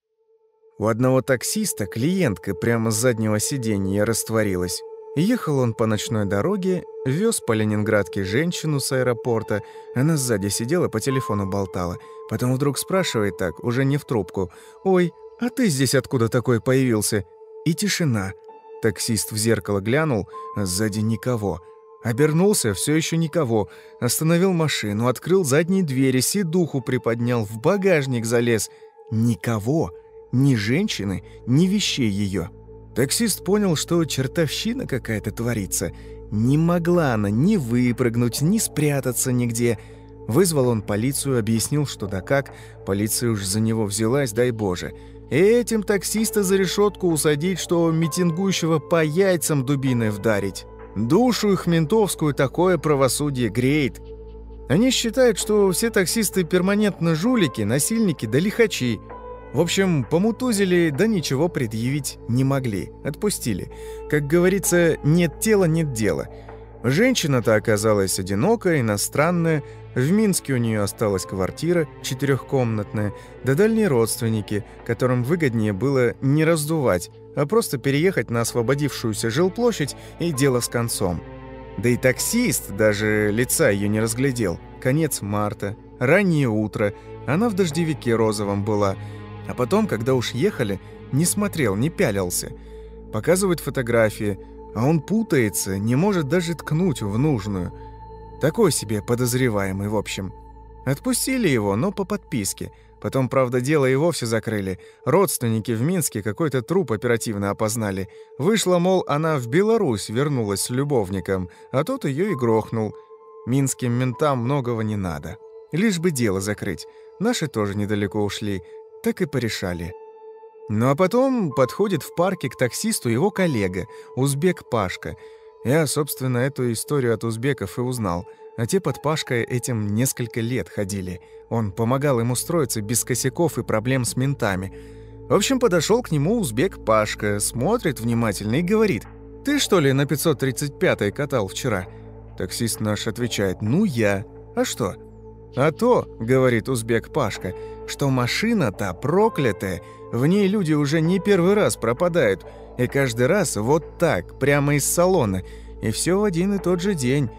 У одного таксиста клиентка прямо с заднего сиденья растворилась. Ехал он по ночной дороге, вез по Ленинградке женщину с аэропорта. Она сзади сидела, по телефону болтала. Потом вдруг спрашивает так, уже не в трубку: «Ой, а ты здесь откуда такой появился?» И тишина. Таксист в зеркало глянул, а сзади никого. Обернулся, все еще никого. Остановил машину, открыл задние двери, сидуху приподнял, в багажник залез. Никого. Ни женщины, ни вещей ее. Таксист понял, что чертовщина какая-то творится. Не могла она ни выпрыгнуть, ни спрятаться нигде. Вызвал он полицию, объяснил, что да как. Полиция уж за него взялась, дай боже. И этим таксиста за решетку усадить, что митингующего по яйцам дубиной вдарить. Душу их ментовскую такое правосудие греет. Они считают, что все таксисты перманентно жулики, насильники да лихачи. В общем, помутузили, да ничего предъявить не могли. Отпустили. Как говорится, нет тела, нет дела. Женщина-то оказалась одинокая, иностранная. В Минске у нее осталась квартира 4-комнатная, да дальние родственники, которым выгоднее было не раздувать, а просто переехать на освободившуюся жилплощадь и дело с концом. Да и таксист даже лица ее не разглядел. Конец марта, раннее утро, она в дождевике розовом была. А потом, когда уж ехали, не смотрел, не пялился. Показывает фотографии, а он путается, не может даже ткнуть в нужную. Такой себе подозреваемый, в общем. Отпустили его, но по подписке. Потом, правда, дело и вовсе закрыли. Родственники в Минске какой-то труп оперативно опознали. Вышло, мол, она в Беларусь вернулась с любовником, а тот ее и грохнул. Минским ментам многого не надо. Лишь бы дело закрыть. Наши тоже недалеко ушли. Так и порешали. Ну а потом подходит в парке к таксисту его коллега, узбек Пашка. Я, собственно, эту историю от узбеков и узнал. А те под Пашкой этим несколько лет ходили. Он помогал им устроиться без косяков и проблем с ментами. В общем, подошел к нему узбек Пашка, смотрит внимательно и говорит: «Ты, что ли, на 535-й катал вчера?» Таксист наш отвечает: «Ну, я. А что?» «А то, — говорит узбек Пашка, — что машина-то проклятая, в ней люди уже не первый раз пропадают, и каждый раз вот так, прямо из салона, и все в один и тот же день,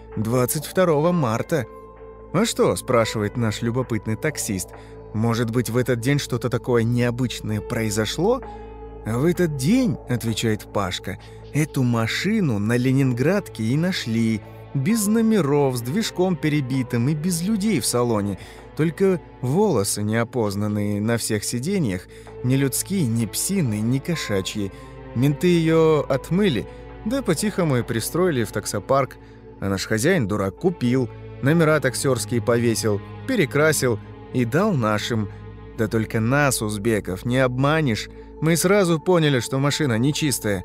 22 марта. «А что?» – спрашивает наш любопытный таксист. «Может быть, в этот день что-то такое необычное произошло?» «А в этот день, — отвечает Пашка, — эту машину на Ленинградке и нашли, без номеров, с движком перебитым и без людей в салоне, только волосы неопознанные на всех сиденьях, ни людские, ни псиные, ни кошачьи. Менты ее отмыли, да по-тихому и пристроили в таксопарк, а наш хозяин, дурак, купил, номера таксерские повесил, перекрасил и дал нашим. Да только нас, узбеков, не обманешь, мы сразу поняли, что машина нечистая.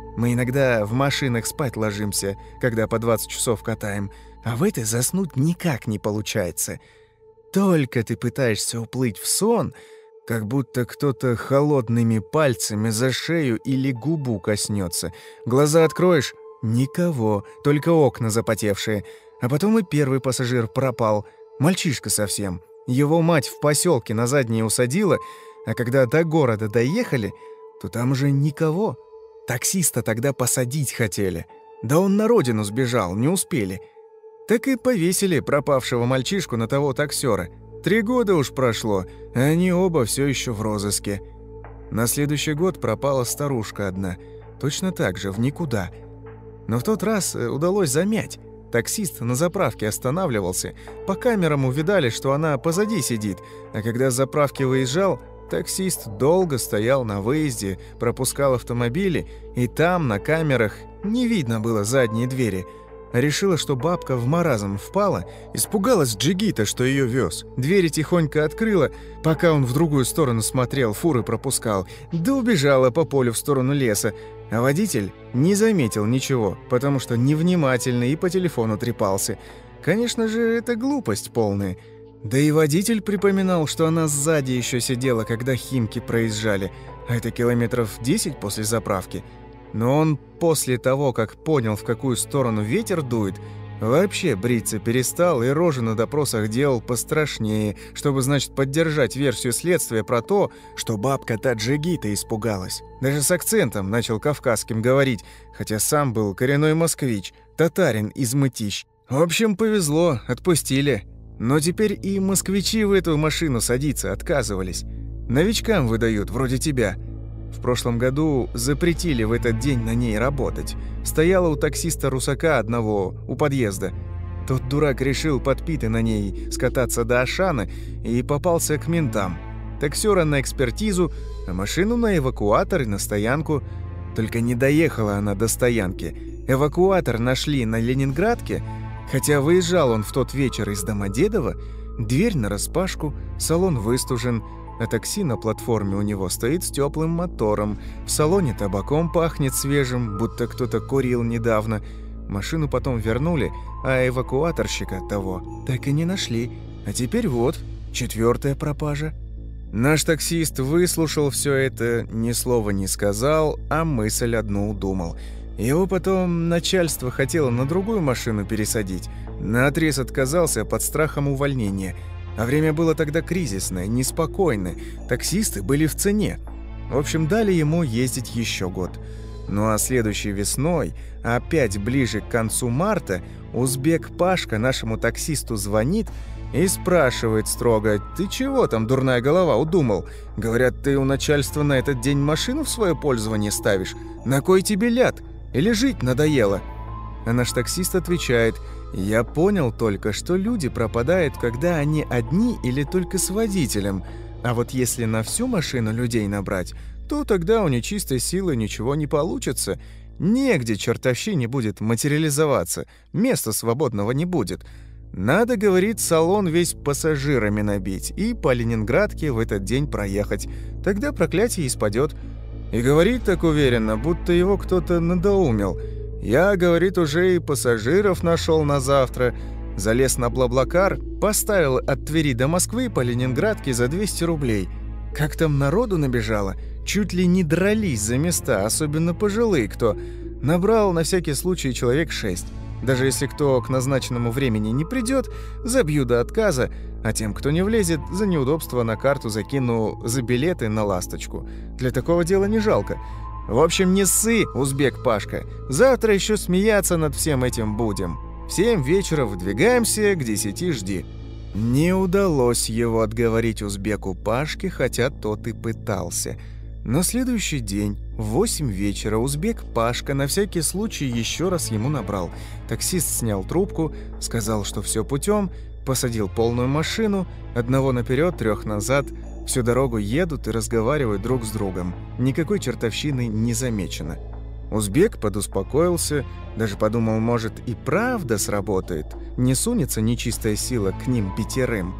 Мы иногда в машинах спать ложимся, когда по 20 часов катаем, а в этой заснуть никак не получается. Только ты пытаешься уплыть в сон, как будто кто-то холодными пальцами за шею или губу коснется. Глаза откроешь — никого, только окна запотевшие. А потом и первый пассажир пропал, мальчишка совсем. Его мать в поселке на заднее усадила, а когда до города доехали, то там уже никого. Таксиста тогда посадить хотели. Да он на родину сбежал, не успели. Так и повесили пропавшего мальчишку на того таксёра. 3 года уж прошло, а они оба все еще в розыске. На следующий год пропала старушка одна, точно так же, в никуда. Но в тот раз удалось замять. Таксист на заправке останавливался, по камерам увидали, что она позади сидит, а когда с заправки выезжал, таксист долго стоял на выезде, пропускал автомобили, и там на камерах не видно было задней двери. Решила, что бабка в маразм впала, испугалась джигита, что ее вез. Двери тихонько открыла, пока он в другую сторону смотрел, фуры пропускал, да убежала по полю в сторону леса. А водитель не заметил ничего, потому что невнимательный и по телефону трепался. Конечно же, это глупость полная. Да и водитель припоминал, что она сзади еще сидела, когда Химки проезжали, а это километров 10 после заправки. Но он после того, как понял, в какую сторону ветер дует, вообще бриться перестал и рожи на допросах делал пострашнее, чтобы, значит, поддержать версию следствия про то, что бабка та джигита испугалась. Даже с акцентом начал кавказским говорить, хотя сам был коренной москвич, татарин из Мытищ. В общем, повезло, отпустили. Но теперь и москвичи в эту машину садиться отказывались. Новичкам выдают, вроде тебя. В прошлом году запретили в этот день на ней работать. Стояла у таксиста русака одного у подъезда. Тот дурак решил подпитый на ней скататься до Ашана и попался к ментам. Таксёра на экспертизу, а машину на эвакуатор и на стоянку. Только не доехала она до стоянки. Эвакуатор нашли на Ленинградке, хотя выезжал он в тот вечер из Домодедово, дверь нараспашку, салон выстужен, а такси на платформе у него стоит с теплым мотором. В салоне табаком пахнет свежим, будто кто-то курил недавно. Машину потом вернули, а эвакуаторщика того так и не нашли. А теперь вот, 4-я пропажа. Наш таксист выслушал все это, ни слова не сказал, а мысль одну удумал. Его потом начальство хотело на другую машину пересадить. Наотрез отказался под страхом увольнения. А время было тогда кризисное, неспокойное. Таксисты были в цене. В общем, дали ему ездить еще год. Ну а следующей весной, опять ближе к концу марта, узбек Пашка нашему таксисту звонит и спрашивает строго: «Ты чего там, дурная голова, удумал? Говорят, ты у начальства на этот день машину в свое пользование ставишь. На кой тебе ляд? Или жить надоело?» А наш таксист отвечает: «Я понял только, что люди пропадают, когда они одни или только с водителем. А вот если на всю машину людей набрать, то тогда у нечистой силы ничего не получится. Негде чертовщине будет материализоваться, места свободного не будет. Надо, говорит, салон весь пассажирами набить и по Ленинградке в этот день проехать. Тогда проклятие и спадет». И говорит так уверенно, будто его кто-то надоумил. «Я, говорит, уже и пассажиров нашел на завтра. Залез на Блаблакар, поставил от Твери до Москвы по Ленинградке за 200 рублей. Как там народу набежало, чуть ли не дрались за места, особенно пожилые кто. Набрал на всякий случай человек 6. Даже если кто к назначенному времени не придет, забью до отказа, а тем, кто не влезет, за неудобство на карту закину за билеты на «Ласточку». Для такого дела не жалко. В общем, не ссы, узбек Пашка. Завтра еще смеяться над всем этим будем. В 7 вечера выдвигаемся, к 10 жди». Не удалось его отговорить узбеку Пашке, хотя тот и пытался. На следующий день, в 8 вечера, узбек Пашка на всякий случай еще раз ему набрал. Таксист снял трубку, сказал, что все путем, посадил полную машину, одного наперед, 3 назад. Всю дорогу едут и разговаривают друг с другом. Никакой чертовщины не замечено. Узбек подуспокоился, даже подумал, может, и правда сработает. Не сунется нечистая сила к ним 5.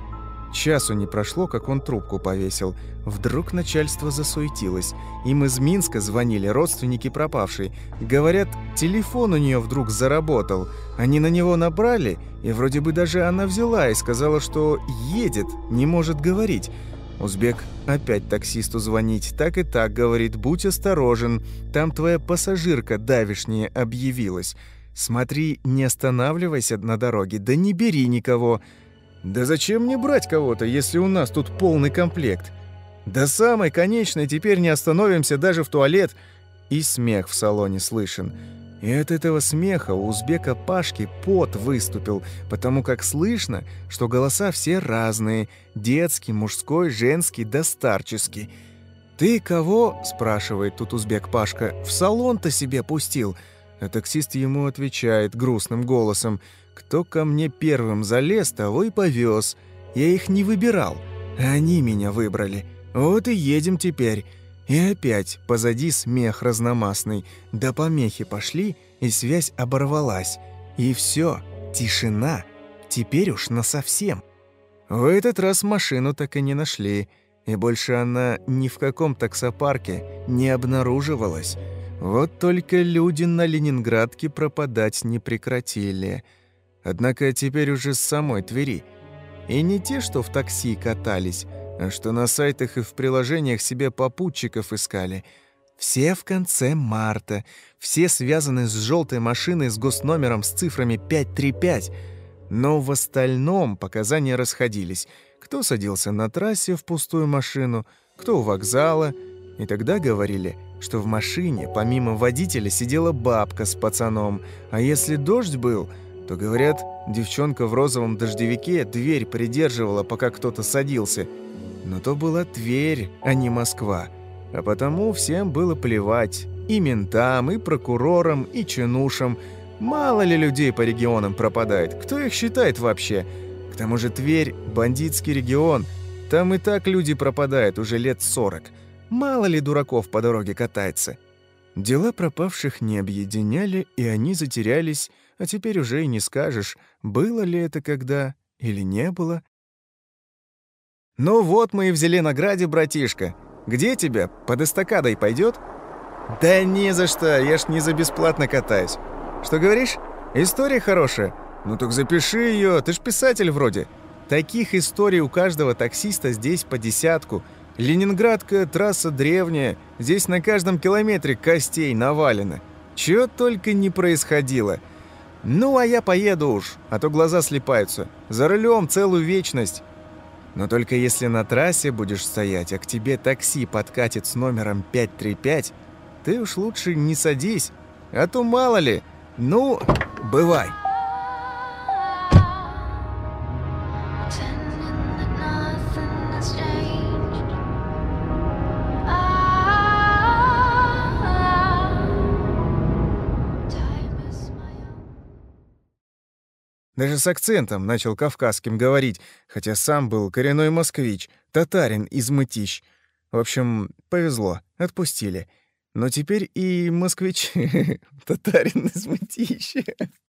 Часу не прошло, как он трубку повесил. Вдруг начальство засуетилось. Им из Минска звонили родственники пропавшей. Говорят, телефон у нее вдруг заработал. Они на него набрали, и вроде бы даже она взяла и сказала, что едет, не может говорить. Узбек опять таксисту звонить. Так и так, говорит, будь осторожен. Там твоя пассажирка давешняя объявилась. Смотри, не останавливайся на дороге, да не бери никого. Да зачем мне брать кого-то, если у нас тут полный комплект? До самой конечной теперь не остановимся даже в туалет. И смех в салоне слышен. И от этого смеха у узбека Пашки пот выступил, потому как слышно, что голоса все разные: детский, мужской, женский да старческий. «Ты кого?» – спрашивает тут узбек Пашка. «В салон-то себе пустил?» А таксист ему отвечает грустным голосом: «Кто ко мне первым залез, того и повез. Я их не выбирал, а они меня выбрали. Вот и едем теперь». И опять позади смех разномастный. До помехи пошли, и связь оборвалась. И все, тишина. Теперь уж насовсем. В этот раз машину так и не нашли. И больше она ни в каком таксопарке не обнаруживалась. Вот только люди на Ленинградке пропадать не прекратили. Однако теперь уже с самой Твери. И не те, что в такси катались, а что на сайтах и в приложениях себе попутчиков искали. Все в конце марта, все связаны с желтой машиной с госномером с цифрами 535. Но в остальном показания расходились. Кто садился на трассе в пустую машину, кто у вокзала. И тогда говорили, что в машине помимо водителя сидела бабка с пацаном. А если дождь был, то, говорят, девчонка в розовом дождевике дверь придерживала, пока кто-то садился. Но то была Тверь, а не Москва. А потому всем было плевать. И ментам, и прокурорам, и чинушам. Мало ли людей по регионам пропадает. Кто их считает вообще? К тому же Тверь – бандитский регион. Там и так люди пропадают уже лет 40. Мало ли дураков по дороге катается. Дела пропавших не объединяли, и они затерялись, а теперь уже и не скажешь, было ли это когда или не было. «Ну вот мы и в Зеленограде, братишка. Где тебя? Под эстакадой пойдет?» «Да не за что, я ж не за бесплатно катаюсь. Что говоришь? История хорошая? Ну так запиши ее, ты ж писатель вроде. Таких историй у каждого таксиста здесь по десятку. Ленинградка трасса древняя, здесь на каждом километре костей навалено. Чего только не происходило. Ну а я поеду уж, а то глаза слипаются. За рулем целую вечность». Но только если на трассе будешь стоять, а к тебе такси подкатит с номером 535, ты уж лучше не садись, а то мало ли. Ну, бывай. Даже с акцентом начал кавказским говорить, хотя сам был коренной москвич, татарин из Мытищ. В общем, повезло, отпустили. Но теперь и москвич татарин из Мытищ.